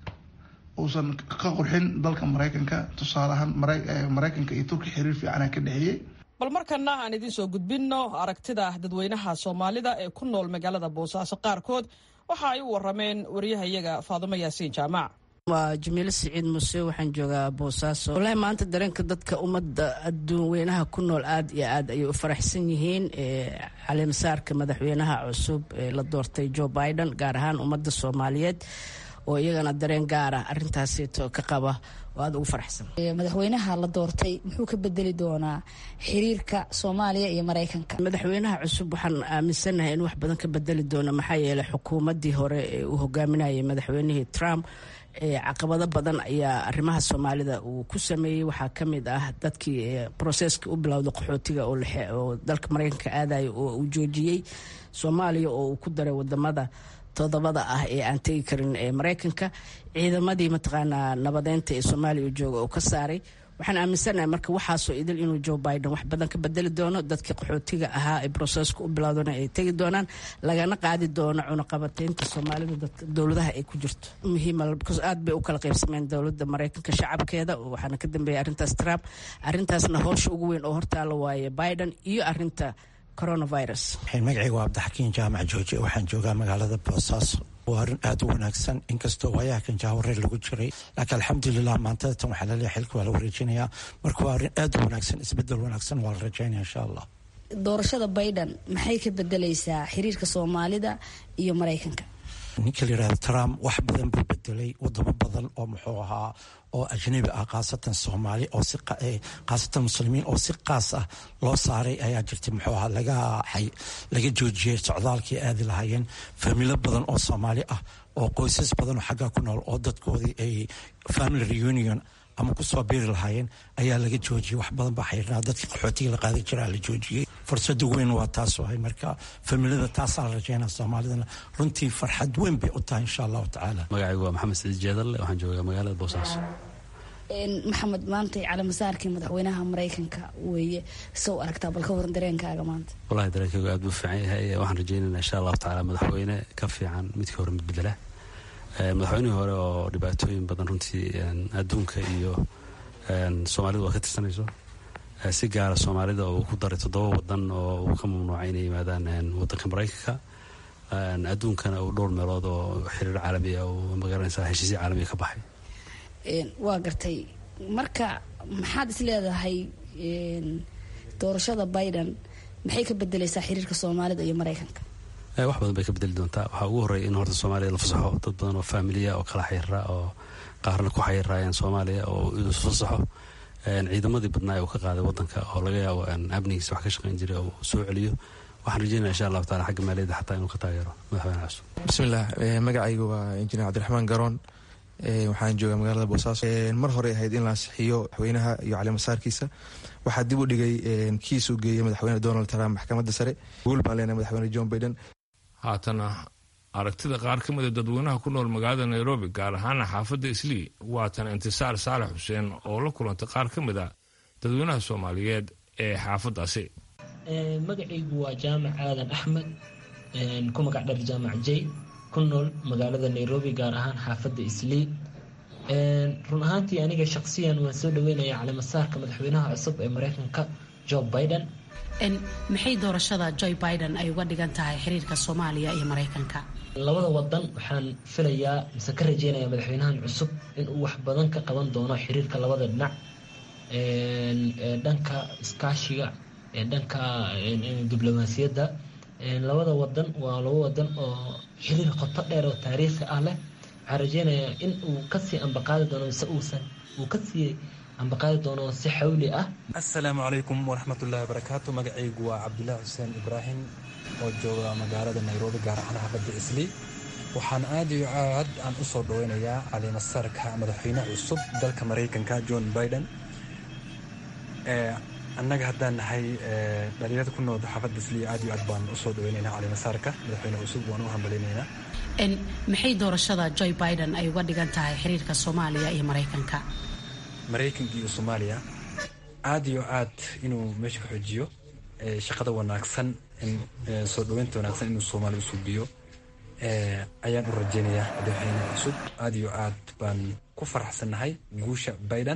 uusan ka qurxin dalka Mareykanka tusaale ahaan Mareykanka iyo Turkiga xiriir fiican ka dhaxeeyay. bal markana aan idin soo gudbinno aragtida dadweynaha Soomaalida ee ku nool magaalada Boosaaso qaarkood waxa ay u warameen wariyahayaga Faadumo Yaasiin Jaamac. waa Jamiil Saciid Muuse waxaan joogaa Boosaaso. wallahi maanta dareenka dadka ummadda adduunweynaha ku nool aad iyo aad ay u faraxsan yihiin caleemasaarka madaxweynaha cusub ee la doortay Joe Biden gaar ahaan ummadda Soomaaliyeed oo iyagana dareen gaar ah arrintaasi ka qaba oo aad ugu faraxsan. madaxweynaha la doortay muxuu ka bedeli doonaa xiriirka Soomaaliya iyo Mareykanka? madaxweynaha cusub waxaan aaminsanahay in wax badan ka bedeli doono maxaa yeelay xukuumaddii hore ee uu hogaaminayay madaxweynihii Trump caqabado badan ayaa arrimaha Soomaalida uu ku sameeyay. waxaa ka mid ah dadkii processka u bilowday qaxootiga oo dalka Mareykanka aadaya oo uu joojiyey Soomaaliya oo uu ku daray wadamada todobada ah ee aan tegi karin ee Mareykanka. ciidamadii mataqaanaa nabadeynta ee Soomaaliya jooga oo ka saaray. waxaan aaminsanahay marka waxaasoo idil inuu Joe Biden wax badan ka bedeli doono dadkii qaxootiga ahaa ee processka u bilowdana ay tegi doonaan lagana qaadi doono cunaqabateynta Soomaalida dadka dowladaha ay ku jirto muhiima because aad bay u kala qaybsameen dowladda Mareykanka shacabkeeda waxaana ka dambeeyay arrintaas Trump. arrintaasna howsha ugu weyn oo hortaala waaye Biden iyo arrinta coronavirus. magacaygu waa Cabdixakiin Jaamac Jooje waxaan joogaa magaalada Boosaaso. waa arrin aad u wanaagsan inkastoo waayaha kan jaawareer lagu jiray laakiin alxamdulilah maantada tan waxaa laleeyahay xilka waa la wareejinayaa marka waa arrin aad u wanaagsan isbedel wanaagsan waa la rajaynaya insha allah. doorashada Biden maxay ka bedelaysaa xiriirka Soomaalida iyo Mareykanka? ninka la yidhahdo Trump wax badan buu bedelay wadamo badan oo muxuu ahaa oo ajnabi ah khaasatan Soomaali oo si khaasatan muslimiin oo si qaas ah loo saaray ayaa jirtay muxuu ahaa laga joojiyay socdaalkii aadi lahaayeen familo badan oo Soomaali ah oo qoysas badan oo xagga ku nool oo dadkoodii ay family reunion ama ku soo biiri lahaayeen ayaa laga joojiyay wax badan baa xiriirnaa dadkii qaxootiga la qaadan jiraa la joojiyey. fursada weyn waa taas wahay marka familada taasaa la rajaynaa Soomaalidana runtii farxad weyn bay u tahay insha allahu tacaala. magacaygu waa Maxamed Saciid Jeedalle waxaan joogaa magaalada Boosaaso. maxamed maanta caleemasaarkii madaxweynaha Mareykanka weeye soo aragtaa bal ka waran dareenkaaga maanta? wallahi dareenkaygu aad buu fiican yahay waxaan rajaynaynaa insha allahu tacaala madaxweyne ka fiican midkii hore mid bedela. madaxweynihii hore oo dhibaatooyin badan runtii adduunka iyo Soomaalidu waa ka tirsanayso si gaara Soomaalida oo ku daray 7 wadan oo uu ka mamnuucay inay yimaadaan wadanka Mareykanka. adduunkana uu dhowr meelood oo xiriir caalami ah oo magaranaysa heshiisyo caalami ka baxay. waa gartay marka maxaad is leedahay doorashada Biden maxay ka bedelaysaa xiriirka Soomaalida iyo Mareykanka? wax badan bay ka bedeli doontaa. waxaa ugu horreeya in horta Soomaaliya la fasaxo dad badan oo familiya oo kala xiriira oo qaarna ku xiriirayaan Soomaaliya oo inuu fasaxo ciidamadii badnaa ee uu ka qaaday wadanka oo laga yaabo amnigiisa wax ka shaqayn jiray oo soo celiyo. waxaan rajaynayaa insha allahu taala xagga maaliyadda xataa inuu ka taageero madaxweynaha cusub. bismillaah magacaygu waa injineer Cabdiraxmaan Garoon waxaan joogaa magaalada Boosaaso. mar hore ahayd in la ansixiyo madaxweynaha iyo caleemasaarkiisa waxaa dib u dhigay kiis uu geeyey madaxweyne Donald Trump maxkamadda sare. guul baan leenahay madaxweyne Joe Biden. haatana aragtida qaar ka mid a dadweynaha ku nool magaalada Nairobi gaar ahaan xaafadda Islii waatan Intisaar Saalax Xuseen oo la kulantay qaar ka mid a dadweynaha Soomaaliyeed ee xaafaddaasi. magacaygu waa Jaamac Aadan Axmed ku magac dhar Jaamac Jay ku nool magaalada Nairobi gaar ahaan xaafadda Islii. run ahaantii aniga shakhsiyan waan soo dhaweynayaa caleemasaarka madaxweynaha cusub ee Mareykanka Joe Biden. maxay doorashada Joe Biden ay uga dhigan tahay xiriirka Soomaaliya iyo Mareykanka? labada wadan waxaan filayaa mise ka rajeynayaa madaxweynahan cusub inuu wax badan ka qaban doono xiriirka labada dhinac dhanka iskaashiga dhanka diblomaasiyadda. labada wadan waa laba wadan oo xiriir qoto dheer oo taariikhi ah leh. waxaan rajeynayaa in uu kasii ambaqaadi doono mise uu kasii ambaqaadi doono si xawli ah. assalaamu calaykum waraxmatullaahi wabarakaatu. magacaygu waa Cabdullaahi Xuseen Ibraahim oo jooga magaalada Nairobi gaar ahaan xaafadda Islii. waxaan aad iyo aad aan u soo dhaweynayaa caleemasaarka madaxweyne cusub dalka maraykanka John Biden. annaga haddaan nahay dhalinyarada ku nool xaafadda Islii aad iyo aad baan u soo dhaweynaynaa caleemasaarka madaxweyne cusub waan u hambaleynaynaa. maxay doorashada Joe Biden ay uga dhigan tahay xiriirka Soomaaliya iyo Maraykanka? Maraykanka iyo Soomaaliya aad iyo aad inuu meesha ka xoojiyo shaqada wanaagsan in soo dhaweynta wanaagsan inuu Soomaaliya u suubiyo ayaan u rajeynayaa madaxweyne cusub. aad iyo aad baan ku faraxsanahay guusha Biden.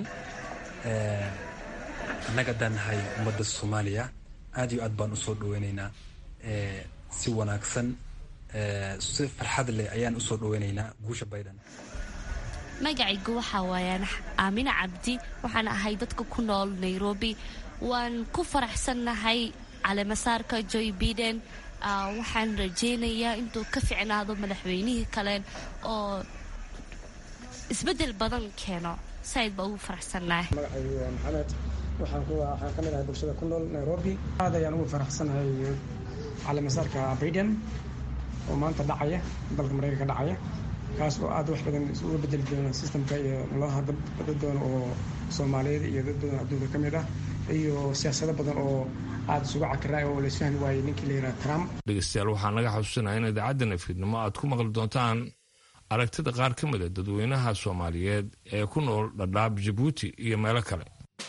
annaga haddaan nahay ummadda Soomaaliya aad iyo aad baan u soo dhaweynaynaa si wanaagsan si farxad leh ayaan u soo dhaweynaynaa guusha Biden. magacaygu waxaa waayaan Aamina Cabdi, waxaan ahay dadka ku nool Nairobi. waan ku faraxsanahay caleemasaarka Joe Biden. waxaan rajeynayaa intuu ka ficnaado madaxweynihii kale oo isbedel badan keeno. said baa ugu faraxsanahay. magacaygu waa Maxamed, waxaan ka mid ahay bulshada ku nool Nairobi. aad ayaan ugu faraxsanahay caleemasaarka Biden oo maanta dhacaya dalka Maraykanka dhacaya, kaas oo aad wax badan isugu bedeli doona systemka iyo nolosha dad badan oo Soomaaliyeed iyo dad badan adduunka ka mid ah, iyo siyaasado badan oo aad isugu cakiray oo la isfahmi waayay ninkii la yiraahdo Trump. dhegeystayaal waxaan naga xasuusinayaa in idaacaddan fiidnimo aad ku maqli doontaan aragtida qaar ka mid ah dadweynaha Soomaaliyeed ee ku nool Dhadhaab, Djibouti iyo meelo kale.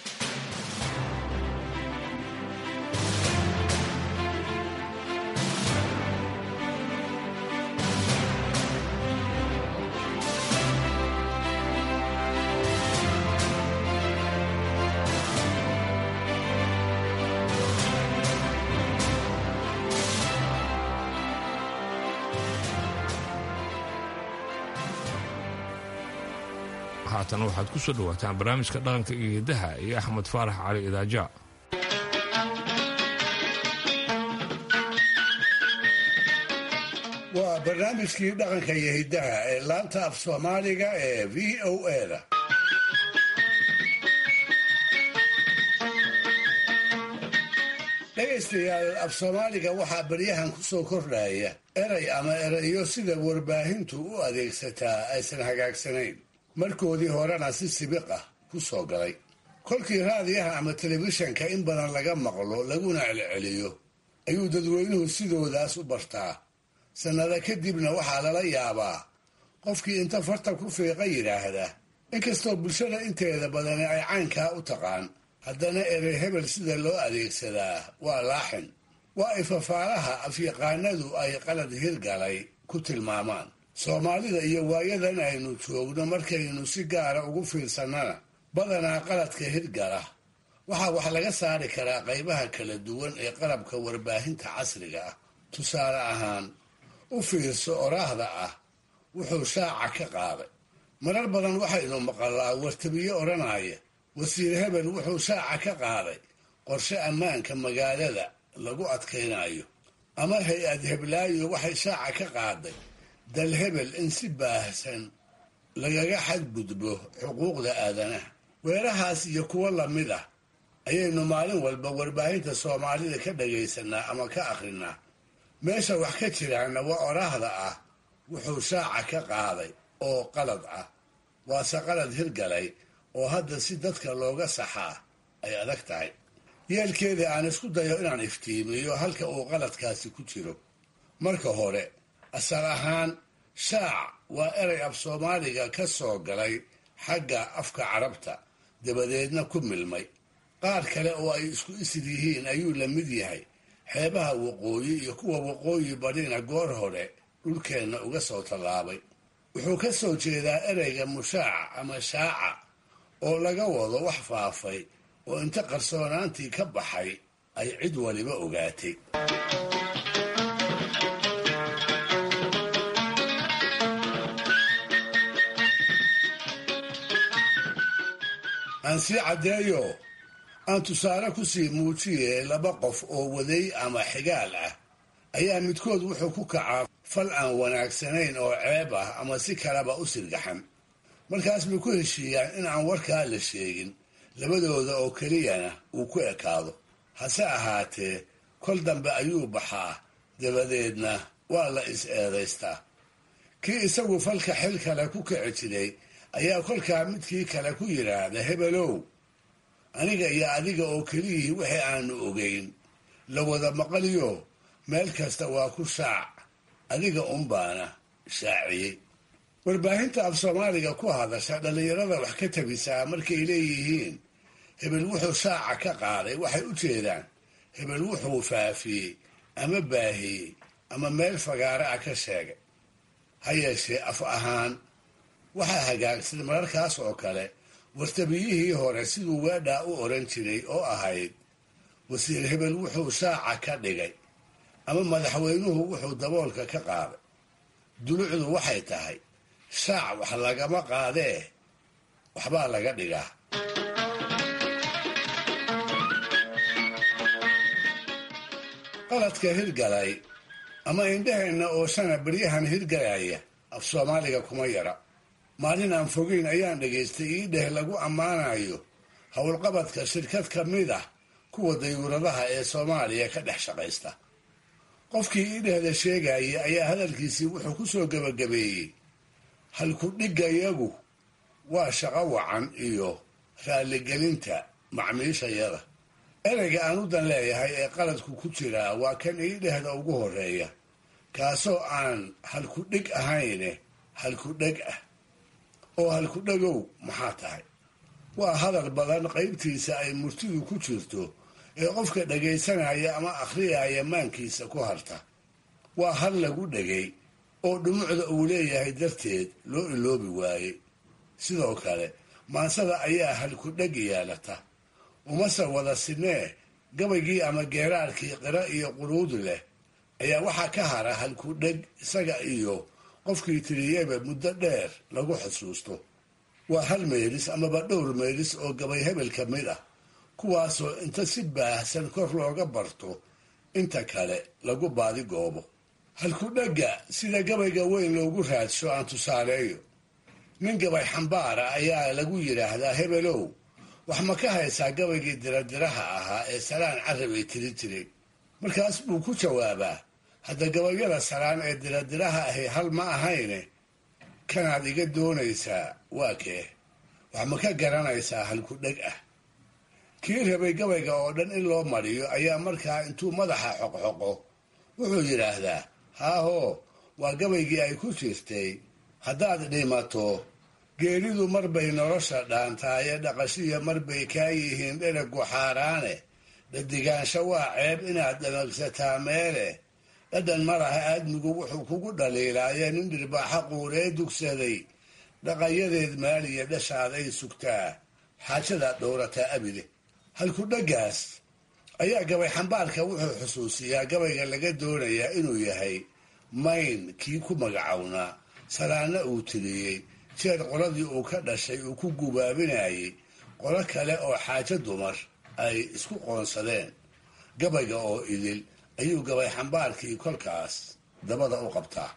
haatan waxaad ku soo dhawaataan barnaamijka dhaqanka iyo hidaha iyo Axmed Faarax Cali Idaaja. waa barnaamijkii dhaqanka iyo hidaha ee laanta af Soomaaliga ee VOA-da. dhegaystayaal, af Soomaaliga waxaa baryahan ku soo kordhaya eray ama erayo sida warbaahintu u adeegsataa aysan hagaagsanayn, markoodii horena si sibiq ah ku soo galay. kolkii raadiyaha ama telefishanka in badan laga maqlo laguna celceliyo ayuu dadweynuhu sidoodaas u bartaa. sannado kadibna waxaa lala yaabaa qofkii inta farta ku fiiqa yidhaahda, inkastoo bulshada inteeda badani ay caynkaa u taqaan, haddana erey hebel sida loo adeegsadaa waa laaxin. waa ifafaalaha afyaqaanadu ay qalad hirgalay ku tilmaamaan. Soomaalida iyo waayadan aynu joogno markaynu si gaara ugu fiirsannana badanaa qaladka hirgala waxaa wax laga saari karaa qaybaha kala duwan ee qalabka warbaahinta casriga ah. tusaale ahaan, u fiirso oraahda ah wuxuu shaaca ka qaaday. marar badan waxaynu maqalaa wartabiyo odhanaya wasiir hebel wuxuu shaaca ka qaaday qorshe ammaanka magaalada lagu adkaynayo, ama hay-ad heblaayo waxay shaaca ka qaaday dal hebel in si baahsan lagaga xadgudbo xuquuqda aadanaha. weerahaas iyo kuwo lamid ah ayaynu maalin walba warbaahinta Soomaalida ka dhagaysanaa ama ka akhrinaa. meesha wax ka jiraana waa oraahda ah wuxuu shaaca ka qaaday oo qalad ah. waase qalad hirgalay oo hadda si dadka looga saxaa ay adag tahay. yeelkeeda aan isku dayo inaan iftiimiyo halka uu qaladkaasi ku jiro. marka hore, asal ahaan shaac waa erey af Soomaaliga ka soo galay xagga afka Carabta, dabadeedna ku milmay. qaar kale oo ay isku isid yihiin ayuu la mid yahay xeebaha waqooyi iyo kuwa waqooyi badhina goor hore dhulkeenna uga soo tallaabay. wuxuu ka soo jeedaa ereyga mushaaca ama shaaca oo laga wado wax faafay oo inta qarsoonaantii ka baxay ay cid waliba ogaatay. aan sii caddeeyo, aan tusaale ku sii muujiye laba qof oo waday ama xigaal ah ayaa midkood wuxuu ku kacaa fal aan wanaagsanayn oo ceeb ah ama si kaleba u sirgaxan. markaas bay ku heshiiyaan in aan warkaa la sheegin, labadooda oo keliyana uu ku ekaado. hase ahaatee kol dambe ayuu baxaa, dabadeedna waa la is-eedaystaa. kii isagu falka xil kale ku kici jiray ayaa kolkaa midkii kale ku yidhaahda hebelow aniga iyo adiga oo keliyihii wixii aanu ogeyn la wada maqaliyo meel kasta waa ku shaac adiga unbaana shaaciyey. warbaahinta af soomaaliga ku hadasha dhallinyarada wax ka tabisaa markay leeyihiin hebel wuxuu shaaca ka qaaday waxay u jeedaan hebel wuxuu faafiyey ama baahiyey ama meel fagaare ah ka sheegay. ha yeeshee af ahaan waxaa hagaagsan mararkaas oo kale wartabiyihii hore siduu weedhaa u oran jiray oo ahayd wasiir hebel wuxuu shaaca ka dhigay ama madaxweynuhu wuxuu daboolka ka qaaday. dulucdu waxay tahay shaac wax lagama qaadee waxbaa laga dhigaa. qaladka hirgalay ama indhaheenna oo sana beryahan hirgalaya af soomaaliga kuma yara. maalin aan fogeyn ayaan dhegaystay iidheh lagu ammaanayo howlqabadka shirkad ka mid ah kuwa dayuuradaha ee soomaaliya ka dhex shaqaysta. qofkii iidhehda sheegayay ayaa hadalkiisii wuxuu ku soo gebagabeeyey halku-dhigayagu waa shaqo wacan iyo raalligelinta macmiishayada. ereyga aan u dan leeyahay ee qaladku ku jiraa waa kan iidhehda ugu horeeya kaasoo aan halku-dhig ahayne halku-dheg ah. oo halku-dhegow maxaa tahay? waa hadal badan qaybtiisa ay murtidu ku jirto ee qofka dhagaysanaya ama akhriyaya maankiisa ku harta. waa hal lagu dhegay oo dhumucda uu leeyahay darteed loo iloobi waayey. sidoo kale maansada ayaa halku-dheg yeelata. umase wada sinee gabaygii ama geeraarkii qira iyo quruud leh ayaa waxaa ka hara halku-dheg isaga iyo qofkii tiriyeyba muddo dheer lagu xusuusto. waa hal meelis amaba dhowr meelis oo gabay hebel ka mid ah kuwaasoo inta si baahsan kor looga barto inta kale lagu baadi goobo. halku-dhegga sida gabayga weyn loogu raadsho aan tusaaleeyo. nin gabay xambaara ayaa lagu yidhaahdaa hebelow wax ma ka haysaa gabaygii diradiraha ahaa ee salaan carabay tiri jiray. markaas buu ku jawaabaa hadda gabayada salaan ee diradiraha ahi hal ma ahayne kanaad iga doonaysaa waa kee wax ma ka garanaysaa halku-dheg ah. kii rabay gabayga oo dhan in loo mariyo ayaa markaa intuu madaxa xoqxoqo wuxuu yidhaahdaa haahoo waa gabaygii ay ku jirtay haddaad dhimato geeridu marbay nolosha dhaantaaye dhaqashiya marbay kaa yihiin dheragu xaaraane dhadigaansho waa ceeb inaad dhamagsataa meele dhadhan malaha aadmigu wuxuu kugu dhaliilaaye nin dhirbaaxa quuree dugsaday dhaqayadeed maaliya dhashaaday sugtaa xaajadaad dhowrataa abide. halku-dheggaas ayaa gabay xambaarka wuxuu xusuusiyaa gabayga laga doonayaa inuu yahay mayn kii ku magacownaa salaanna uu tiriyey jeer qoladii uu ka dhashay uu ku gubaabinayay qolo kale oo xaajo dumar ay isku qoonsadeen. gabayga oo idil ayuu gabay xambaarkii kolkaas dabada u qabtaa.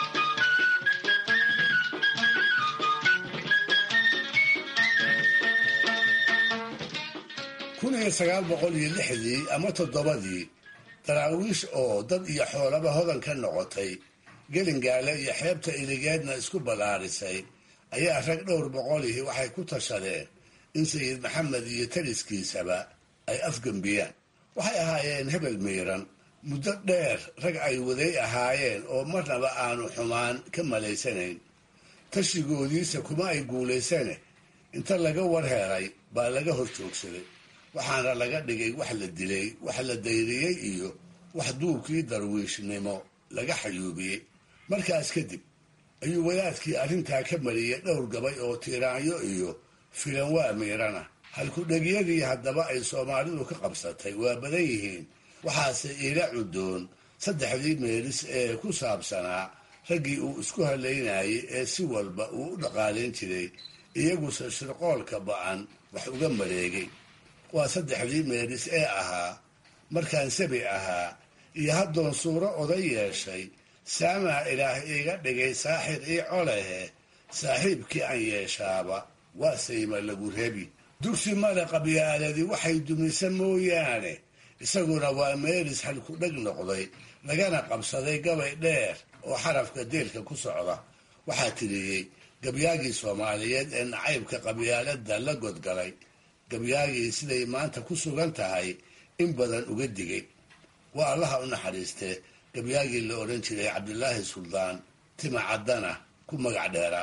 1906 ama 7 daraawiish oo dad iyo xoolaba hodan ka noqotay gelingaale iyo xeebta iligeedna isku ballaarisay ayaa rag dhowr boqolihii waxay ku tashadeen in sayid maxamed iyo taliskiisaba ay afgembiyaan. waxay ahaayeen hebel miiran muddo dheer rag ay waday ahaayeen oo marnaba aanu xumaan ka malaysanayn. tashigoodiisa kuma ay guulaysane inta laga warheelay baa laga hor joogsaday. waxaana laga dhigay wax la dilay, wax la dayriyey iyo wax duubkii darwiishnimo laga xayuubiyey. markaas kadib ayuu wadaadkii arrintaa ka mariyey dhowr gabay oo tiiraanyo iyo filanwaa miirana. halku-dhegyadii haddaba ay soomaalidu ka qabsatay waa badan yihiin. waxaase iila cudoon 3 meelis ee ku saabsanaa raggii uu isku halaynayay ee si walba uu u dhaqaalayn jiray, iyaguse shirqoolka ba'an wax uga mareegay. waa 3 meelis ee ahaa markaan sabi ahaa iyo haddoon suuro oday yeeshay, saamaa ilaah iiga dhigay saaxir ii colehe, saaxiibkii aan yeeshaaba waa sayma lagu rebi. dugsi male qabyaaladii waxay dumisa mooyaane isaguna waa meelis halku-dheg noqday, lagana qabsaday gabay dheer oo xarafka deelka ku socda. waxaa tiriyey gabyaagii soomaaliyeed ee nacaybka qabyaaladda la godgalay, gabyaagii siday maanta ku sugan tahay in badan uga digay. waa allaha u naxariistee gabyaagii la odhan jiray cabdilaahi suldaan tima caddana ku magac dheeraa.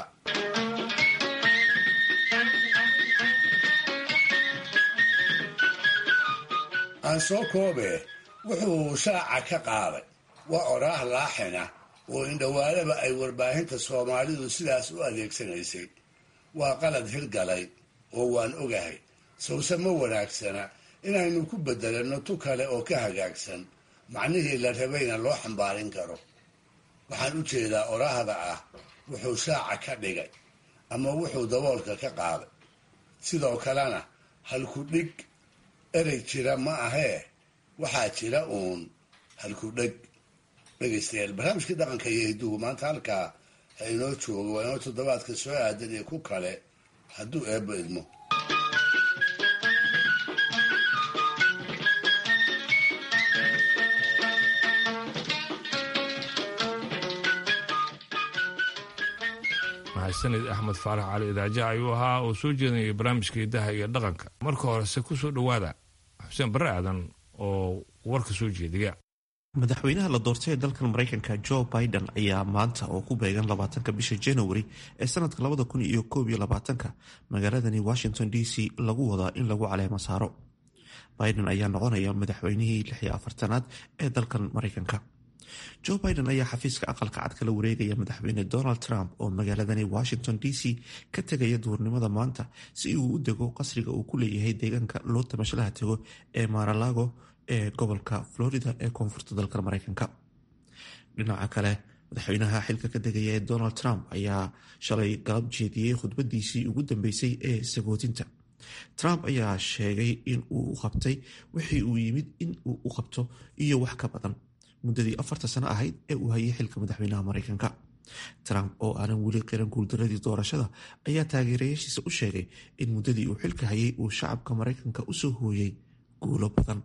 aan soo koobe wuxuu shaaca ka qaaday waa oraah laaxina oo indhawaalaba ay warbaahinta soomaalidu sidaas u adeegsanaysay. waa qalad hirgalay oo waan ogahay, sawse ma wanaagsana inaynu ku beddelanno tu kale oo ka hagaagsan, macnihii la rabayna loo xambaarin karo. waxaan u jeedaa oraahda ah wuxuu shaaca ka dhigay ama wuxuu daboolka ka qaaday. sidoo kalena halku dhig erey jira ma ahee waxaa jira uun halku dheg. dhegaystayaal, barnaamijkii dhaqanka iyo hidduhu maanta halkaa ha inoo joogo. waa inoo toddobaadka soo aadan iyo ku kale hadduu eebbo idmo. mahadsanid axmed faarax cali idaaja ayuu ahaa oo soo jeedinayay barnaamijka hidaha iyo dhaqanka. marka horese ku soo dhowaada xuseen barre aadan oo warka soo jeediya. madaxweynaha la doortay ee dalkan maraykanka Joe Biden ayaa maanta oo ku beegan 20 bisha January ee sanadka 2021 magaaladani Washington DC lagu wadaa in lagu caleemo saaro. Biden ayaa noqonaya madaxweynihii 46aad ee dalkan maraykanka. Joe Biden ayaa xafiiska aqalka cad kala wareegaya madaxweyne Donald Trump oo magaaladani Washington DC ka tegaya duurnimada maanta si uu u dego qasriga uu ku leeyahay deegaanka loo tamashlaha tago ee Mar-a-Lago ee gobolka Florida ee koonfurta dalka Mareykanka. dhinaca kale, madaxweynaha xilka ka degaya ee Donald Trump ayaa shalay galab jeediyey khudbadiisii ugu dambeysay ee sagootinta. Trump ayaa sheegay in uu qabtay wixii uu yimid in uu u qabto iyo wax ka badan muddadii 4 sano ahayd ee uu hayay xilka madaxweynaha Mareykanka. Trump oo aanan weli qiran guuldaradii doorashada ayaa taageerayaashiisa u sheegay in muddadii uu xilka hayay uu shacabka Mareykanka usoo hooyay guulo badan.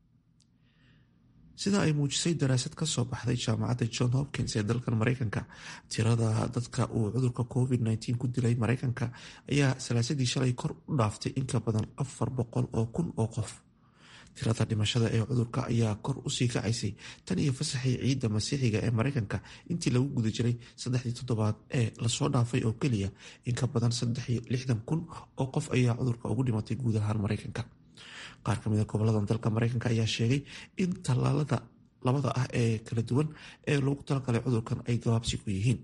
sida ay muujisay daraasad ka soo baxday jaamacadda John Hopkins ee dalkan Mareykanka, tirada dadka uu cudurka COVID-19 ku dilay Mareykanka ayaa salaasadii shalay kor u dhaaftay in ka badan 400,000 oo qof. tirada dhimashada ee cudurka ayaa kor usii kacaysay tan iyo fasaxii ciidda masiixiga ee Mareykanka intii lagu guda jiray 3 toddobaad ee lasoo dhaafay oo keliya in ka badan 60,000 oo qof ayaa cudurka ugu dhimatay guud ahaan Mareykanka. qaar ka mid a gobolladan dalka Mareykanka ayaa sheegay in tallaalada labada ah ee kala duwan ee loogu talagalay cudurkan ay gabaabsi ku yihiin.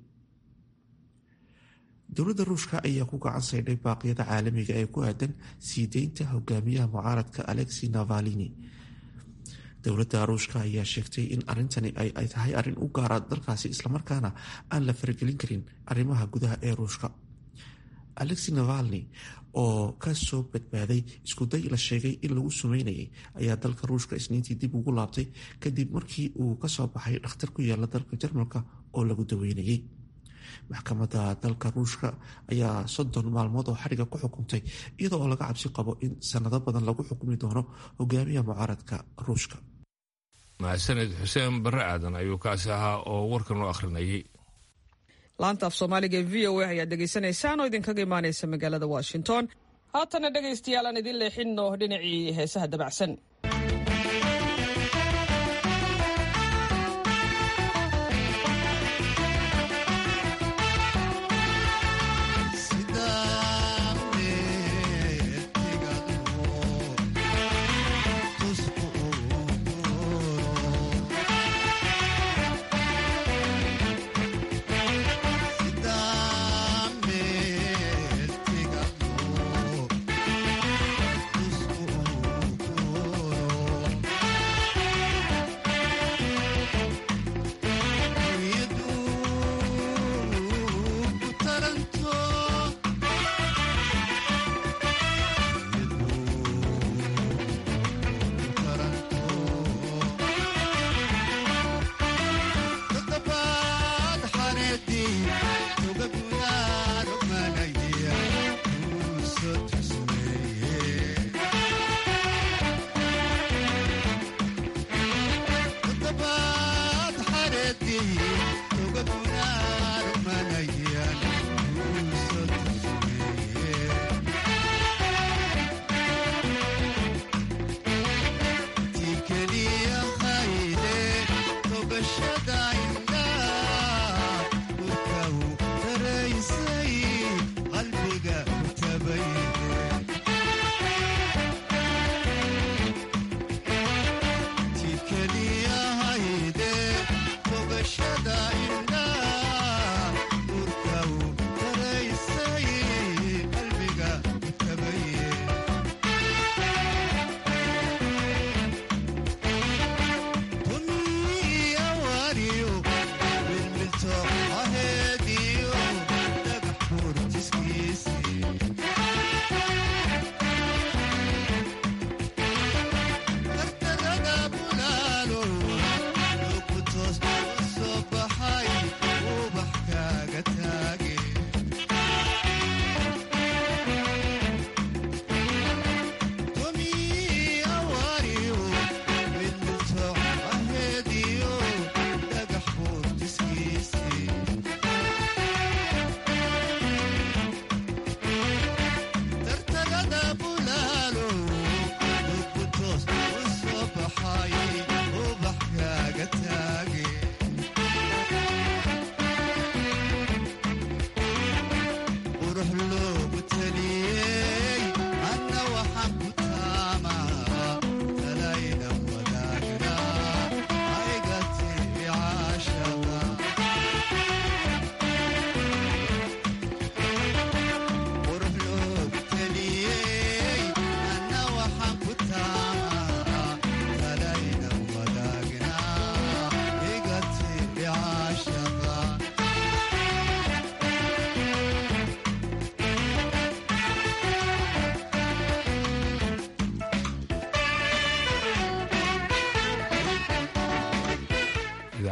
dowladda Ruushka ayaa ku gacan saydhay baaqyada caalamiga ee ku aadan sii deynta hogaamiyaha mucaaradka Alexei Navalny. dowladda Ruushka ayaa sheegtay in arrintani ay tahay arrin u gaara dalkaasi islamarkaana aan la faragelin karin arrimaha gudaha ee Ruushka. Alexei Navalny oo ka soo badbaaday iskuday la sheegay in lagu sumeynayay ayaa dalka Ruushka Isniintii dib ugu laabtay kadib markii uu ka soo baxay dhakhtar ku yaala dalka Jarmalka oo lagu daweynayay. maxkamadda dalka Ruushka ayaa 30 maalmood oo xariga ku xukuntay iyadoo laga cabsi qabo in sanado badan lagu xukumi doono hogaamiyaha mucaaradka Ruushka. mahadsanid xuseen barre aadan ayuu kaasi ahaa oo warkan loo akhrinayay. laanta af soomaaliga ee VOA ayaad dhegaysanaysaan oo idinkaga imaanaysa magaalada Washington. haatana dhegaystayaal aan idin leexinno dhinacii heesaha dabacsan.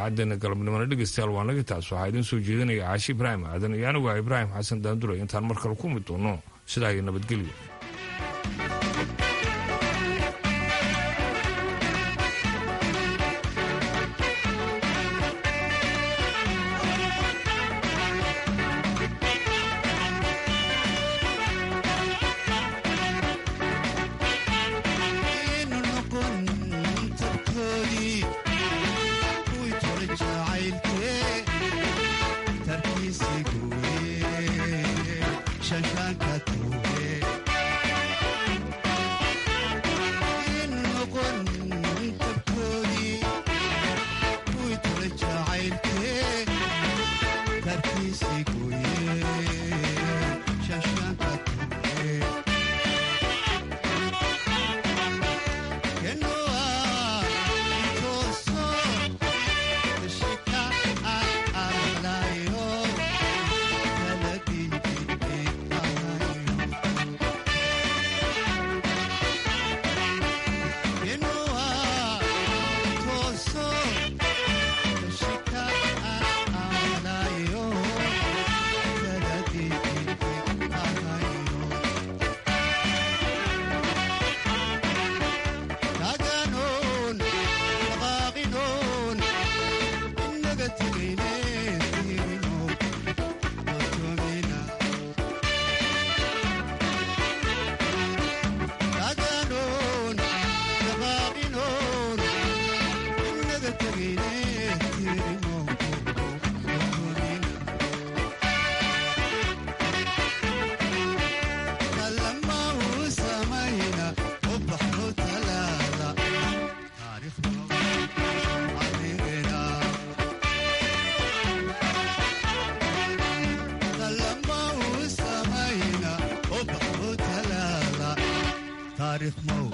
idaacaddeenna galabnimona dhegeystayaal waa naga taas waxaa idiin soo jeedinaya caashi ibraahim aadan iyo anigu waa ibraahim xasan daandure intaan mar kale ku mid doono sidaa iyo nabadgelyo. taariikh